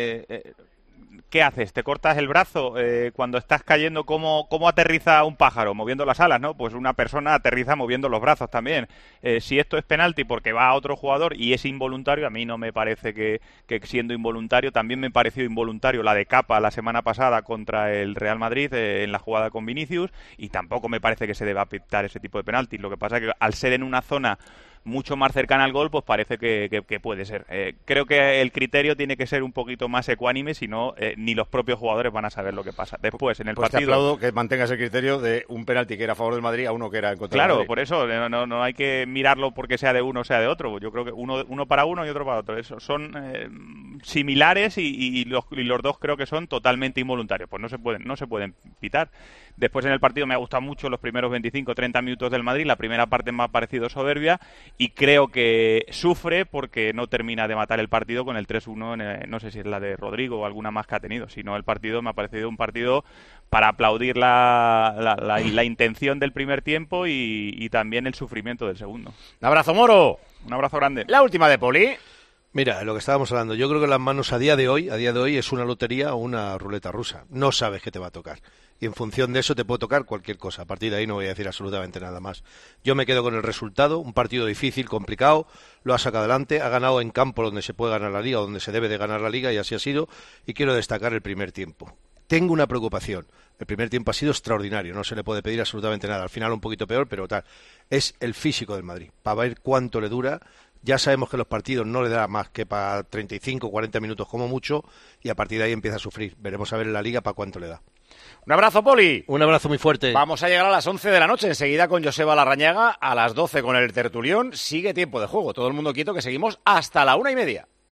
¿Qué haces? ¿Te cortas el brazo cuando estás cayendo? ¿Cómo aterriza un pájaro? Moviendo las alas, ¿no? Pues una persona aterriza moviendo los brazos también. Si esto es penalti porque va a otro jugador y es involuntario, a mí no me parece que siendo involuntario, también me pareció involuntario la de Capa la semana pasada contra el Real Madrid en la jugada con Vinicius, y tampoco me parece que se deba pitar ese tipo de penaltis. Lo que pasa es que al ser en una zona mucho más cercana al gol, pues parece que puede ser. Creo que el criterio tiene que ser un poquito más ecuánime, si no, ni los propios jugadores van a saber lo que pasa. Después, en el partido... Te aplaudo que mantengas el criterio de un penalti que era a favor del Madrid a uno que era en contra del Madrid. Claro, por eso, no hay que mirarlo porque sea de uno o sea de otro. Yo creo que uno para uno y otro para otro. Eso, son similares y los dos creo que son totalmente involuntarios. Pues no se pueden pitar. Después en el partido me ha gustado mucho los primeros 25-30 minutos del Madrid. La primera parte me ha parecido soberbia y creo que sufre porque no termina de matar el partido con el 3-1, no sé si es la de Rodrigo o alguna más que ha tenido, sino el partido me ha parecido un partido para aplaudir la intención del primer tiempo y también el sufrimiento del segundo. Un abrazo, Moro. Un abrazo grande. La última de Poli. Mira, lo que estábamos hablando, yo creo que las manos a día de hoy es una lotería o una ruleta rusa. No sabes qué te va a tocar. Y en función de eso te puede tocar cualquier cosa. A partir de ahí no voy a decir absolutamente nada más. Yo me quedo con el resultado, un partido difícil, complicado, lo ha sacado adelante, ha ganado en campo donde se puede ganar la Liga, donde se debe de ganar la Liga, y así ha sido, y quiero destacar el primer tiempo. Tengo una preocupación. El primer tiempo ha sido extraordinario, no se le puede pedir absolutamente nada. Al final un poquito peor, pero tal. Es el físico del Madrid, para ver cuánto le dura. Ya sabemos que los partidos no le da más que para 35 o 40 minutos como mucho, y a partir de ahí empieza a sufrir. Veremos a ver en la Liga para cuánto le da. Un abrazo, Poli. Un abrazo muy fuerte. Vamos a llegar a las 11 de la noche, enseguida con Joseba Larrañaga, a las 12 con el Tertulión. Sigue tiempo de juego, todo el mundo quieto que seguimos hasta la 1:30.